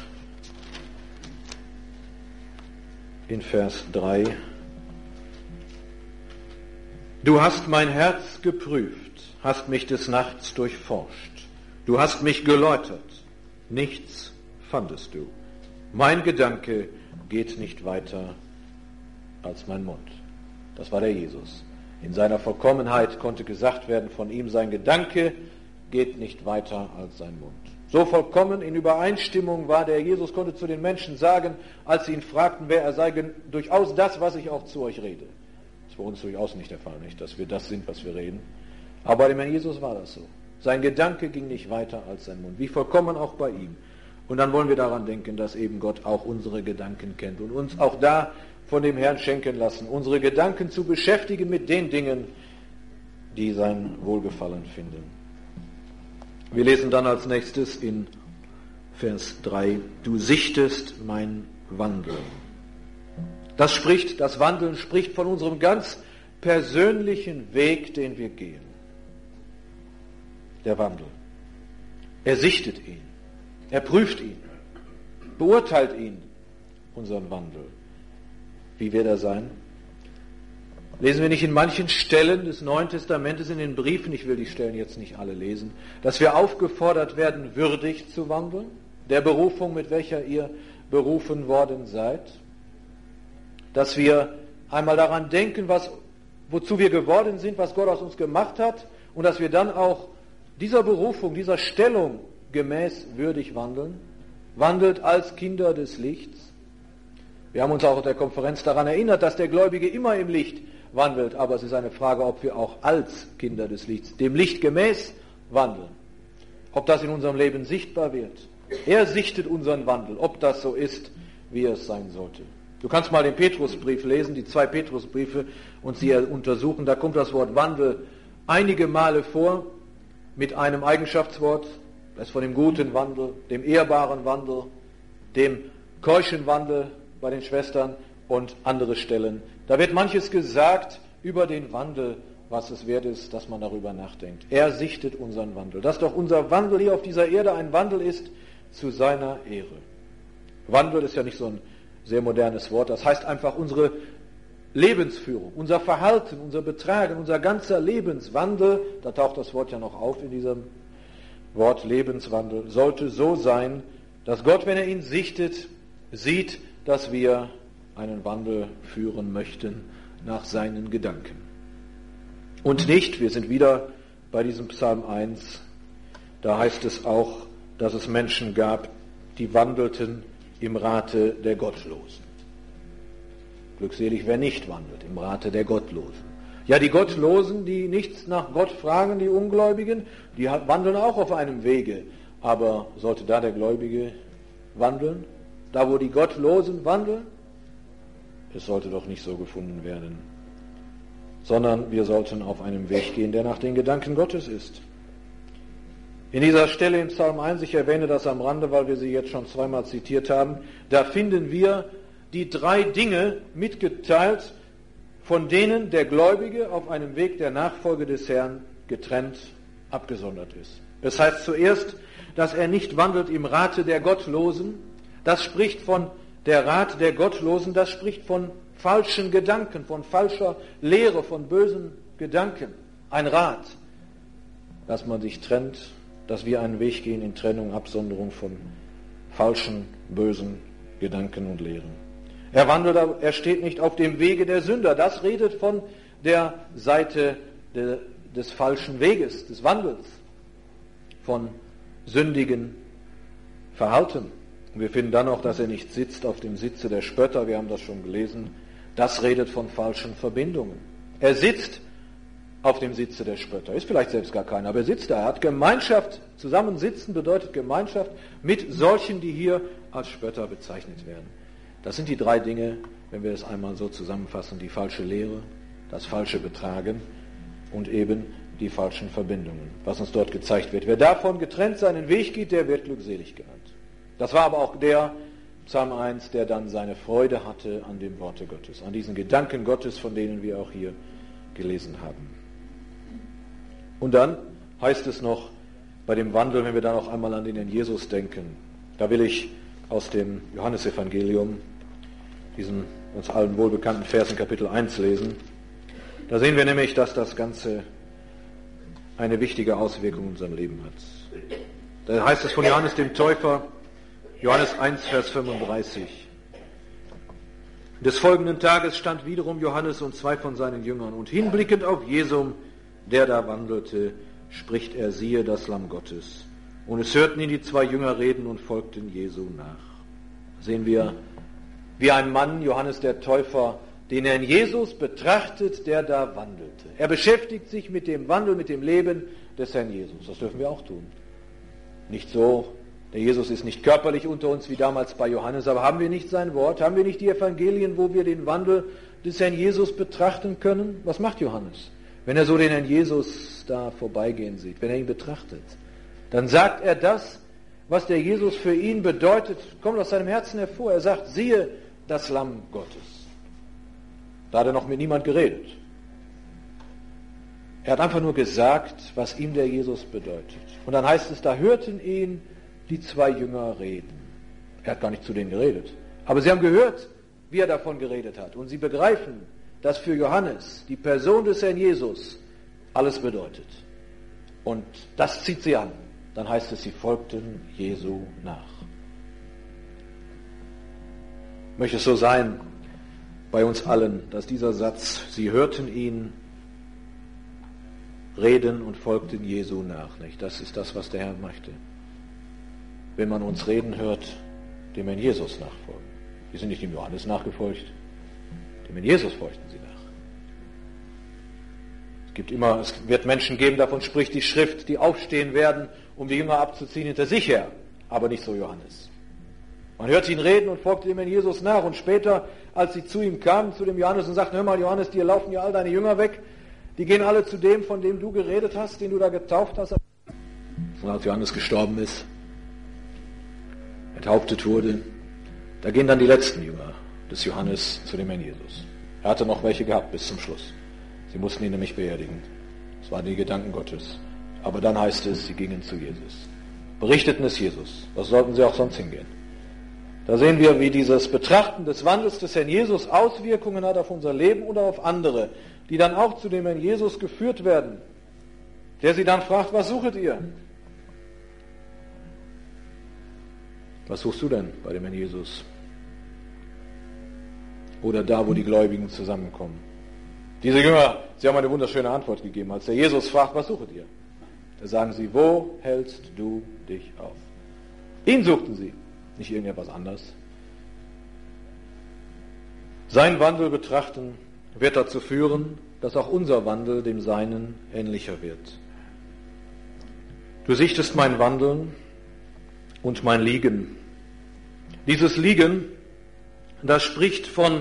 [SPEAKER 1] in Vers drei, du hast mein Herz geprüft, hast mich des Nachts durchforscht. Du hast mich geläutert, nichts fandest du. Mein Gedanke geht nicht weiter als mein Mund. Das war der Jesus. In seiner Vollkommenheit konnte gesagt werden von ihm, sein Gedanke geht nicht weiter als sein Mund. So vollkommen in Übereinstimmung war der Jesus, konnte zu den Menschen sagen, als sie ihn fragten, wer er sei, durchaus das, was ich auch zu euch rede. Das ist bei uns durchaus nicht der Fall, nicht, dass wir das sind, was wir reden. Aber bei dem Herrn Jesus war das so. Sein Gedanke ging nicht weiter als sein Mund. Wie vollkommen auch bei ihm. Und dann wollen wir daran denken, dass eben Gott auch unsere Gedanken kennt und uns auch da von dem Herrn schenken lassen, unsere Gedanken zu beschäftigen mit den Dingen, die sein Wohlgefallen finden. Wir lesen dann als nächstes in Vers drei, du sichtest mein Wandeln. Das spricht, das Wandeln spricht von unserem ganz persönlichen Weg, den wir gehen. Der Wandel. Er sichtet ihn. Er prüft ihn. Beurteilt ihn, unseren Wandel. Wie wird er sein? Lesen wir nicht in manchen Stellen des Neuen Testamentes in den Briefen, ich will die Stellen jetzt nicht alle lesen, dass wir aufgefordert werden, würdig zu wandeln, der Berufung, mit welcher ihr berufen worden seid, dass wir einmal daran denken, was, wozu wir geworden sind, was Gott aus uns gemacht hat, und dass wir dann auch dieser Berufung, dieser Stellung gemäß würdig wandeln, wandelt als Kinder des Lichts. Wir haben uns auch auf der Konferenz daran erinnert, dass der Gläubige immer im Licht wandelt, aber es ist eine Frage, ob wir auch als Kinder des Lichts dem Licht gemäß wandeln, ob das in unserem Leben sichtbar wird. Er sichtet unseren Wandel, ob das so ist, wie es sein sollte. Du kannst mal den Petrusbrief lesen, die zwei Petrusbriefe, und sie untersuchen, da kommt das Wort Wandel einige Male vor, mit einem Eigenschaftswort, das von dem guten Wandel, dem ehrbaren Wandel, dem keuschen Wandel bei den Schwestern und andere Stellen. Da wird manches gesagt über den Wandel, was es wert ist, dass man darüber nachdenkt. Er sichtet unseren Wandel. Dass doch unser Wandel hier auf dieser Erde ein Wandel ist zu seiner Ehre. Wandel ist ja nicht so ein sehr modernes Wort. Das heißt einfach unsere Lebensführung, unser Verhalten, unser Betragen, unser ganzer Lebenswandel, da taucht das Wort ja noch auf in diesem Wort Lebenswandel, sollte so sein, dass Gott, wenn er ihn sichtet, sieht, dass wir einen Wandel führen möchten nach seinen Gedanken. Und nicht, wir sind wieder bei diesem Psalm eins, da heißt es auch, dass es Menschen gab, die wandelten im Rate der Gottlosen. Glückselig, wer nicht wandelt im Rate der Gottlosen. Ja, die Gottlosen, die nichts nach Gott fragen, die Ungläubigen, die wandeln auch auf einem Wege. Aber sollte da der Gläubige wandeln? Da, wo die Gottlosen wandeln? Es sollte doch nicht so gefunden werden. Sondern wir sollten auf einem Weg gehen, der nach den Gedanken Gottes ist. In dieser Stelle im Psalm eins, ich erwähne das am Rande, weil wir sie jetzt schon zweimal zitiert haben, da finden wir die drei Dinge mitgeteilt, von denen der Gläubige auf einem Weg der Nachfolge des Herrn getrennt, abgesondert ist. Das heißt zuerst, dass er nicht wandelt im Rate der Gottlosen. Das spricht von der Rat der Gottlosen, das spricht von falschen Gedanken, von falscher Lehre, von bösen Gedanken. Ein Rat, dass man sich trennt, dass wir einen Weg gehen in Trennung, Absonderung von falschen, bösen Gedanken und Lehren. Er wandelt, er steht nicht auf dem Wege der Sünder. Das redet von der Seite de, des falschen Weges, des Wandels, von sündigen Verhalten. Und wir finden dann auch, dass er nicht sitzt auf dem Sitze der Spötter. Wir haben das schon gelesen. Das redet von falschen Verbindungen. Er sitzt auf dem Sitze der Spötter. Ist vielleicht selbst gar keiner, aber er sitzt da. Er hat Gemeinschaft. Zusammensitzen bedeutet Gemeinschaft mit solchen, die hier als Spötter bezeichnet werden. Das sind die drei Dinge, wenn wir es einmal so zusammenfassen, die falsche Lehre, das falsche Betragen und eben die falschen Verbindungen, was uns dort gezeigt wird. Wer davon getrennt seinen Weg geht, der wird glückselig genannt. Das war aber auch der, Psalm eins, der dann seine Freude hatte an dem Worte Gottes, an diesen Gedanken Gottes, von denen wir auch hier gelesen haben. Und dann heißt es noch bei dem Wandel, wenn wir dann auch einmal an den Herrn Jesus denken, da will ich aus dem Johannesevangelium diesen uns allen wohlbekannten Vers in Kapitel eins lesen. Da sehen wir nämlich, dass das Ganze eine wichtige Auswirkung in unserem Leben hat. Da heißt es von Johannes dem Täufer, Johannes eins, Vers fünfunddreißig. Des folgenden Tages stand wiederum Johannes und zwei von seinen Jüngern, und hinblickend auf Jesum, der da wandelte, spricht er, siehe das Lamm Gottes. Und es hörten ihn die zwei Jünger reden und folgten Jesu nach. Sehen wir, wie ein Mann, Johannes der Täufer, den Herrn Jesus betrachtet, der da wandelte. Er beschäftigt sich mit dem Wandel, mit dem Leben des Herrn Jesus. Das dürfen wir auch tun. Nicht so, der Jesus ist nicht körperlich unter uns wie damals bei Johannes, aber haben wir nicht sein Wort? Haben wir nicht die Evangelien, wo wir den Wandel des Herrn Jesus betrachten können? Was macht Johannes, wenn er so den Herrn Jesus da vorbeigehen sieht, wenn er ihn betrachtet? Dann sagt er das, was der Jesus für ihn bedeutet, kommt aus seinem Herzen hervor. Er sagt, siehe das Lamm Gottes. Da hat er noch mit niemand geredet. Er hat einfach nur gesagt, was ihm der Jesus bedeutet. Und dann heißt es, da hörten ihn die zwei Jünger reden. Er hat gar nicht zu denen geredet. Aber sie haben gehört, wie er davon geredet hat. Und sie begreifen, dass für Johannes die Person des Herrn Jesus alles bedeutet. Und das zieht sie an. Dann heißt es, sie folgten Jesu nach. Möchte es so sein bei uns allen, dass dieser Satz, sie hörten ihn reden und folgten Jesu nach. Nicht? Das ist das, was der Herr möchte. Wenn man uns reden hört, dem Herrn Jesus nachfolgen. Die sind nicht dem Johannes nachgefolgt, dem Herrn Jesus folgten sie nach. Es gibt immer, es wird Menschen geben, davon spricht die Schrift, die aufstehen werden, um die Jünger abzuziehen hinter sich her, aber nicht so Johannes. Man hört ihn reden und folgte dem Herrn Jesus nach, und später, als sie zu ihm kamen, zu dem Johannes, und sagten, hör mal Johannes, dir laufen ja all deine Jünger weg, die gehen alle zu dem, von dem du geredet hast, den du da getauft hast. Und als Johannes gestorben ist, enthauptet wurde, da gehen dann die letzten Jünger des Johannes zu dem Herrn Jesus. Er hatte noch welche gehabt bis zum Schluss. Sie mussten ihn nämlich beerdigen. Das waren die Gedanken Gottes. Aber dann heißt es, sie gingen zu Jesus. Berichteten es Jesus. Was sollten sie auch sonst hingehen? Da sehen wir, wie dieses Betrachten des Wandels des Herrn Jesus Auswirkungen hat auf unser Leben oder auf andere, die dann auch zu dem Herrn Jesus geführt werden, der sie dann fragt, was suchet ihr? Was suchst du denn bei dem Herrn Jesus? Oder da, wo die Gläubigen zusammenkommen. Diese Jünger, sie haben eine wunderschöne Antwort gegeben, als der Jesus fragt, was suchet ihr? Da sagen sie, wo hältst du dich auf? Ihn suchten sie, nicht irgendetwas anderes. Sein Wandel betrachten wird dazu führen, dass auch unser Wandel dem Seinen ähnlicher wird. Du sichtest mein Wandeln und mein Liegen. Dieses Liegen, das spricht von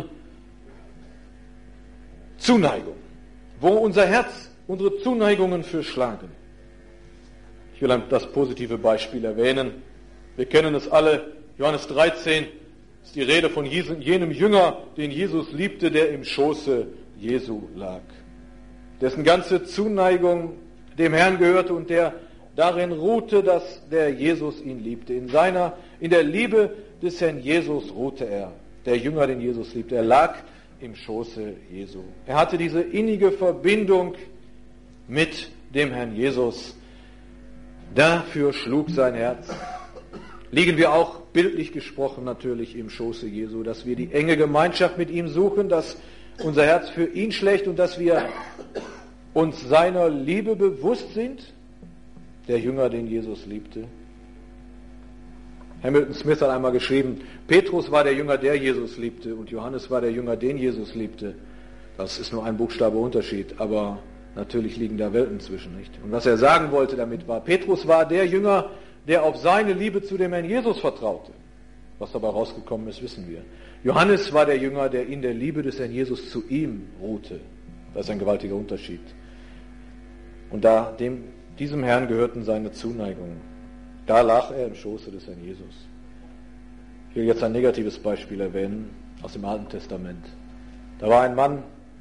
[SPEAKER 1] Zuneigung, wo unser Herz unsere Zuneigungen für schlagen. Ich will das positive Beispiel erwähnen. Wir kennen es alle, Johannes dreizehn ist die Rede von jenem Jünger, den Jesus liebte, der im Schoße Jesu lag. Dessen ganze Zuneigung dem Herrn gehörte und der darin ruhte, dass der Jesus ihn liebte. In seiner, in der Liebe des Herrn Jesus ruhte er. Der Jünger, den Jesus liebte, er lag im Schoße Jesu. Er hatte diese innige Verbindung mit dem Herrn Jesus. Dafür schlug sein Herz. Liegen wir auch bildlich gesprochen natürlich im Schoße Jesu, dass wir die enge Gemeinschaft mit ihm suchen, dass unser Herz für ihn schlägt und dass wir uns seiner Liebe bewusst sind, der Jünger, den Jesus liebte. Hamilton Smith hat einmal geschrieben, Petrus war der Jünger, der Jesus liebte, und Johannes war der Jünger, den Jesus liebte. Das ist nur ein Buchstabe Unterschied, aber natürlich liegen da Welten zwischen, nicht? Und was er sagen wollte damit war, Petrus war der Jünger, der auf seine Liebe zu dem Herrn Jesus vertraute. Was dabei rausgekommen ist, wissen wir. Johannes war der Jünger, der in der Liebe des Herrn Jesus zu ihm ruhte. Das ist ein gewaltiger Unterschied. Und da dem, diesem Herrn gehörten seine Zuneigungen. Da lag er im Schoße des Herrn Jesus. Ich will jetzt ein negatives Beispiel erwähnen aus dem Alten Testament. Da war ein Mann,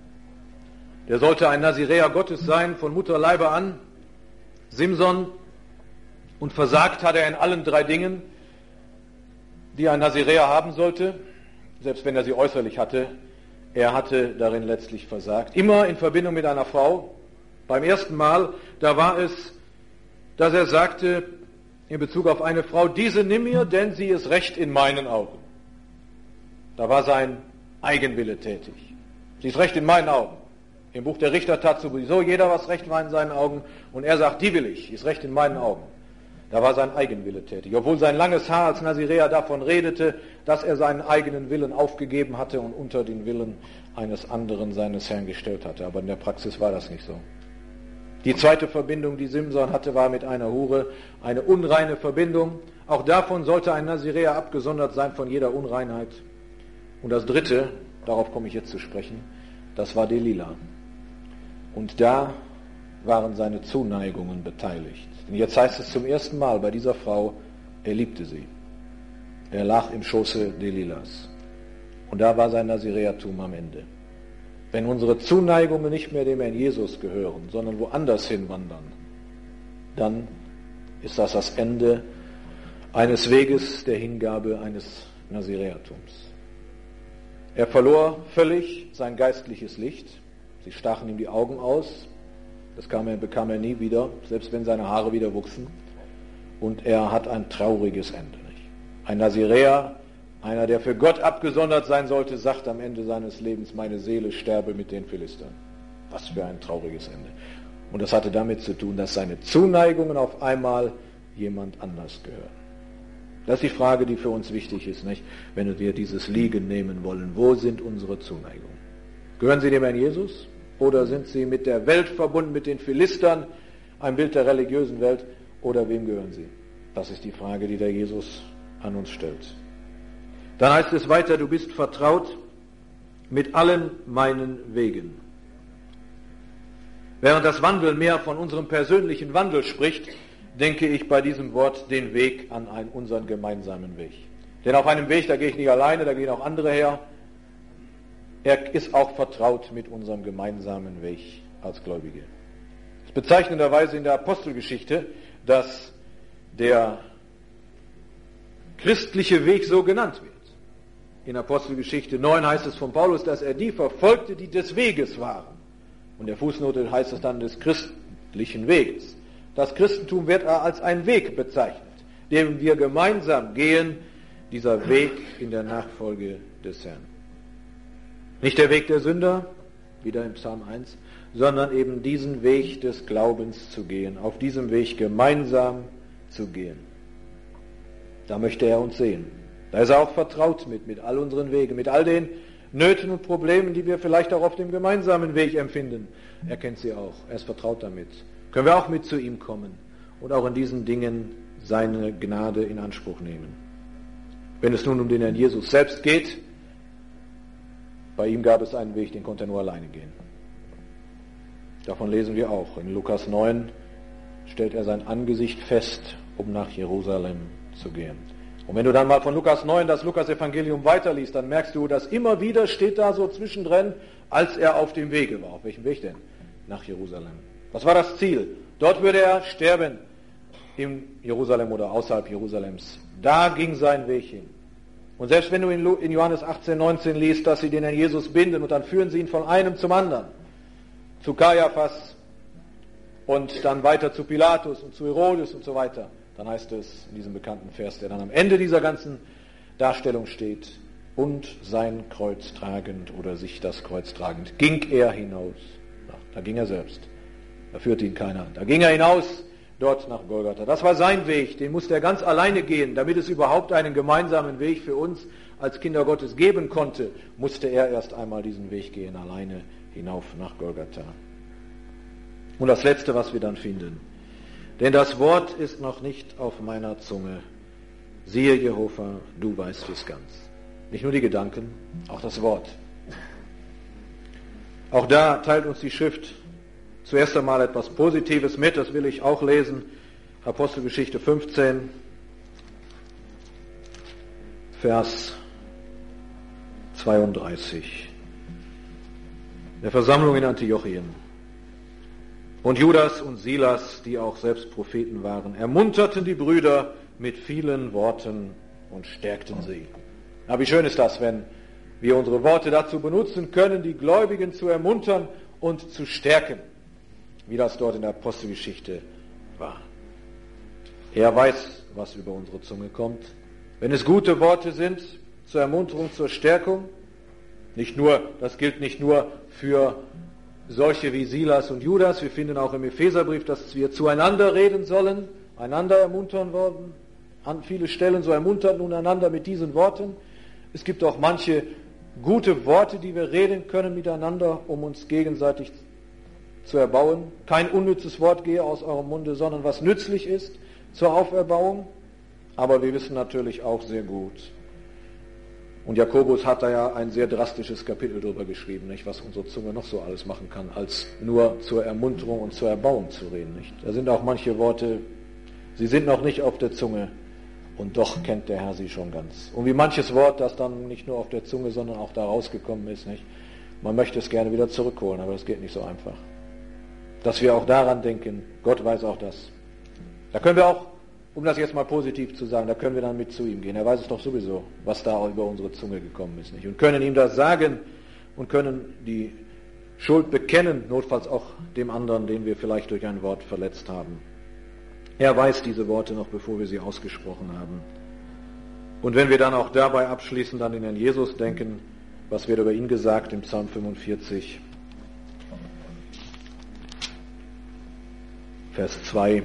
[SPEAKER 1] der sollte ein Naziräer Gottes sein, von Mutterleibe an, Simson, und versagt hat er in allen drei Dingen, die ein Naziräer haben sollte, selbst wenn er sie äußerlich hatte. Er hatte darin letztlich versagt. Immer in Verbindung mit einer Frau. Beim ersten Mal, da war es, dass er sagte, in Bezug auf eine Frau, diese nimm mir, denn sie ist recht in meinen Augen. Da war sein Eigenwille tätig. Sie ist recht in meinen Augen. Im Buch der Richter tat sowieso jeder, was recht war in seinen Augen. Und er sagt, die will ich, die ist recht in meinen Augen. Da war sein Eigenwille tätig. Obwohl sein langes Haar als Naziräer davon redete, dass er seinen eigenen Willen aufgegeben hatte und unter den Willen eines anderen seines Herrn gestellt hatte. Aber in der Praxis war das nicht so. Die zweite Verbindung, die Simson hatte, war mit einer Hure, eine unreine Verbindung. Auch davon sollte ein Naziräer abgesondert sein von jeder Unreinheit. Und das dritte, darauf komme ich jetzt zu sprechen, das war Delila. Und da waren seine Zuneigungen beteiligt. Und jetzt heißt es zum ersten Mal bei dieser Frau, er liebte sie. Er lag im Schoße Delilas. Und da war sein Naziräertum am Ende. Wenn unsere Zuneigungen nicht mehr dem Herrn Jesus gehören, sondern woanders hinwandern, dann ist das das Ende eines Weges der Hingabe eines Naziräertums. Er verlor völlig sein geistliches Licht. Sie stachen ihm die Augen aus. Das kam er, bekam er nie wieder, selbst wenn seine Haare wieder wuchsen. Und er hat ein trauriges Ende. Nicht? Ein Naziräer, einer, der für Gott abgesondert sein sollte, sagt am Ende seines Lebens, meine Seele sterbe mit den Philistern. Was für ein trauriges Ende. Und das hatte damit zu tun, dass seine Zuneigungen auf einmal jemand anders gehören. Das ist die Frage, die für uns wichtig ist, nicht? Wenn wir dieses Liegen nehmen wollen. Wo sind unsere Zuneigungen? Gehören sie dem Herrn Jesus? Oder sind sie mit der Welt verbunden, mit den Philistern, ein Bild der religiösen Welt? Oder wem gehören sie? Das ist die Frage, die der Jesus an uns stellt. Dann heißt es weiter, du bist vertraut mit allen meinen Wegen. Während das Wandeln mehr von unserem persönlichen Wandel spricht, denke ich bei diesem Wort den Weg an einen, unseren gemeinsamen Weg. Denn auf einem Weg, da gehe ich nicht alleine, da gehen auch andere her. Er ist auch vertraut mit unserem gemeinsamen Weg als Gläubige. Es ist bezeichnenderweise in der Apostelgeschichte, dass der christliche Weg so genannt wird. In Apostelgeschichte neun heißt es von Paulus, dass er die verfolgte, die des Weges waren. Und in der Fußnote heißt es dann des christlichen Weges. Das Christentum wird als ein Weg bezeichnet, den wir gemeinsam gehen, dieser Weg in der Nachfolge des Herrn. Nicht der Weg der Sünder, wieder im Psalm eins, sondern eben diesen Weg des Glaubens zu gehen, auf diesem Weg gemeinsam zu gehen. Da möchte er uns sehen. Da ist er auch vertraut mit, mit all unseren Wegen, mit all den Nöten und Problemen, die wir vielleicht auch auf dem gemeinsamen Weg empfinden. Er kennt sie auch, er ist vertraut damit. Können wir auch mit zu ihm kommen und auch in diesen Dingen seine Gnade in Anspruch nehmen. Wenn es nun um den Herrn Jesus selbst geht, bei ihm gab es einen Weg, den konnte er nur alleine gehen. Davon lesen wir auch. In Lukas neun stellt er sein Angesicht fest, um nach Jerusalem zu gehen. Und wenn du dann mal von Lukas neun das Lukas-Evangelium weiterliest, dann merkst du, dass immer wieder steht da so zwischendrin, als er auf dem Wege war. Auf welchem Weg denn? Nach Jerusalem. Was war das Ziel? Dort würde er sterben, in Jerusalem oder außerhalb Jerusalems. Da ging sein Weg hin. Und selbst wenn du in Johannes achtzehn, neunzehn liest, dass sie den Herrn Jesus binden und dann führen sie ihn von einem zum anderen, zu Kajaphas und dann weiter zu Pilatus und zu Herodes und so weiter, dann heißt es in diesem bekannten Vers, der dann am Ende dieser ganzen Darstellung steht, und sein Kreuz tragend oder sich das Kreuz tragend, ging er hinaus. Ja, da ging er selbst. Da führte ihn keiner. Da ging er hinaus, dort nach Golgatha. Das war sein Weg, den musste er ganz alleine gehen. Damit es überhaupt einen gemeinsamen Weg für uns als Kinder Gottes geben konnte, musste er erst einmal diesen Weg gehen, alleine hinauf nach Golgatha. Und das Letzte, was wir dann finden. Denn das Wort ist noch nicht auf meiner Zunge. Siehe, Jehova, du weißt es ganz. Nicht nur die Gedanken, auch das Wort. Auch da teilt uns die Schrift zuerst einmal etwas Positives mit, das will ich auch lesen. Apostelgeschichte fünfzehn, Vers zweiunddreißig. Der Versammlung in Antiochien. Und Judas und Silas, die auch selbst Propheten waren, ermunterten die Brüder mit vielen Worten und stärkten sie. Na, wie schön ist das, wenn wir unsere Worte dazu benutzen können, die Gläubigen zu ermuntern und zu stärken, wie das dort in der Apostelgeschichte war. Er weiß, was über unsere Zunge kommt. Wenn es gute Worte sind, zur Ermunterung, zur Stärkung, nicht nur, das gilt nicht nur für solche wie Silas und Judas, wir finden auch im Epheserbrief, dass wir zueinander reden sollen, einander ermuntern worden, an viele Stellen so ermuntern nun einander mit diesen Worten. Es gibt auch manche gute Worte, die wir reden können miteinander, um uns gegenseitig zu erbauen. Kein unnützes Wort gehe aus eurem Munde, sondern was nützlich ist zur Auferbauung. Aber wir wissen natürlich auch sehr gut, und Jakobus hat da ja ein sehr drastisches Kapitel drüber geschrieben, nicht, was unsere Zunge noch so alles machen kann, als nur zur Ermunterung und zur Erbauung zu reden. Nicht? Da sind auch manche Worte, sie sind noch nicht auf der Zunge, und doch kennt der Herr sie schon ganz. Und wie manches Wort, das dann nicht nur auf der Zunge, sondern auch da rausgekommen ist, nicht? Man möchte es gerne wieder zurückholen, aber das geht nicht so einfach. Dass wir auch daran denken, Gott weiß auch das. Da können wir auch, um das jetzt mal positiv zu sagen, da können wir dann mit zu ihm gehen. Er weiß es doch sowieso, was da über unsere Zunge gekommen ist, nicht? Und können ihm das sagen und können die Schuld bekennen, notfalls auch dem anderen, den wir vielleicht durch ein Wort verletzt haben. Er weiß diese Worte noch, bevor wir sie ausgesprochen haben. Und wenn wir dann auch dabei abschließend an den Herrn Jesus denken, was wird über ihn gesagt im Psalm fünfundvierzig, Vers zwei.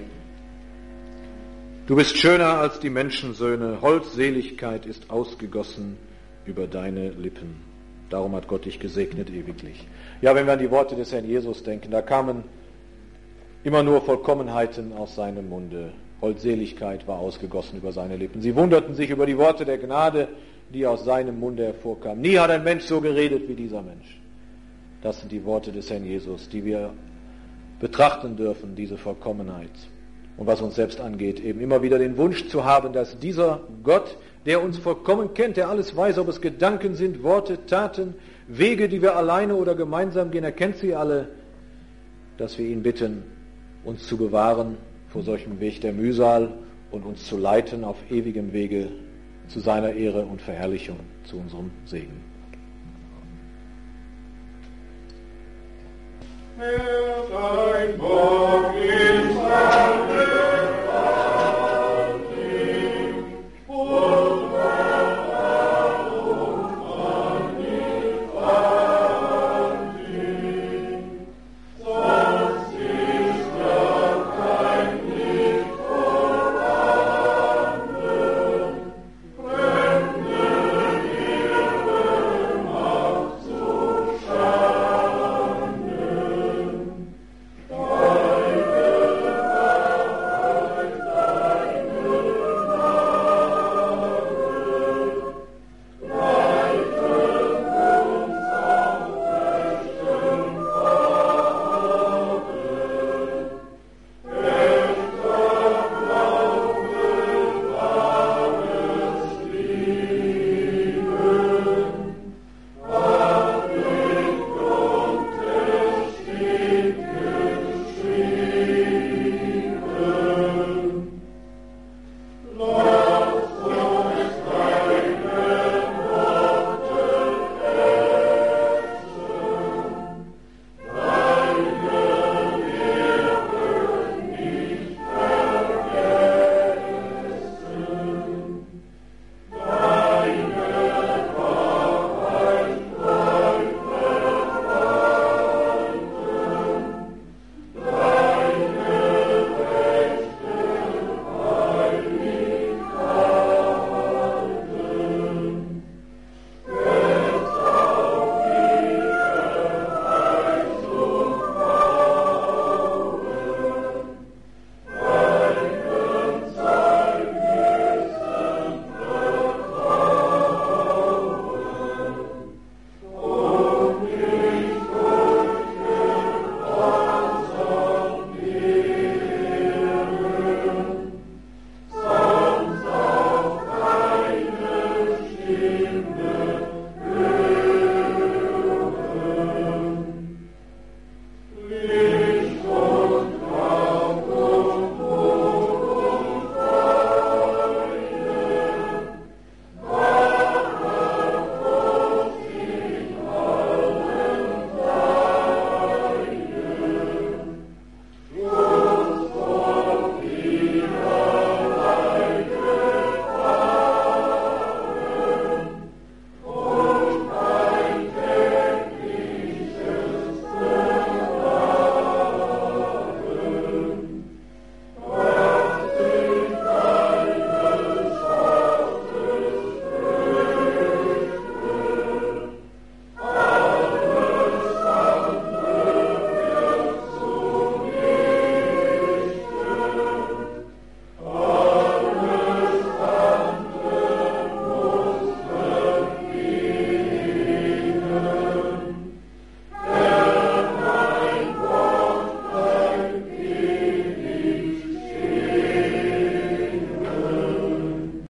[SPEAKER 1] Du bist schöner als die Menschensöhne, Holdseligkeit ist ausgegossen über deine Lippen. Darum hat Gott dich gesegnet ewiglich. Ja, wenn wir an die Worte des Herrn Jesus denken, da kamen immer nur Vollkommenheiten aus seinem Munde. Holdseligkeit war ausgegossen über seine Lippen. Sie wunderten sich über die Worte der Gnade, die aus seinem Munde hervorkamen. Nie hat ein Mensch so geredet wie dieser Mensch. Das sind die Worte des Herrn Jesus, die wir betrachten dürfen, diese Vollkommenheit. Und was uns selbst angeht, eben immer wieder den Wunsch zu haben, dass dieser Gott, der uns vollkommen kennt, der alles weiß, ob es Gedanken sind, Worte, Taten, Wege, die wir alleine oder gemeinsam gehen, er kennt sie alle, dass wir ihn bitten, uns zu bewahren vor solchem Weg der Mühsal und uns zu leiten auf ewigem Wege zu seiner Ehre und Verherrlichung, zu unserem Segen.
[SPEAKER 2] Herr, dein Wort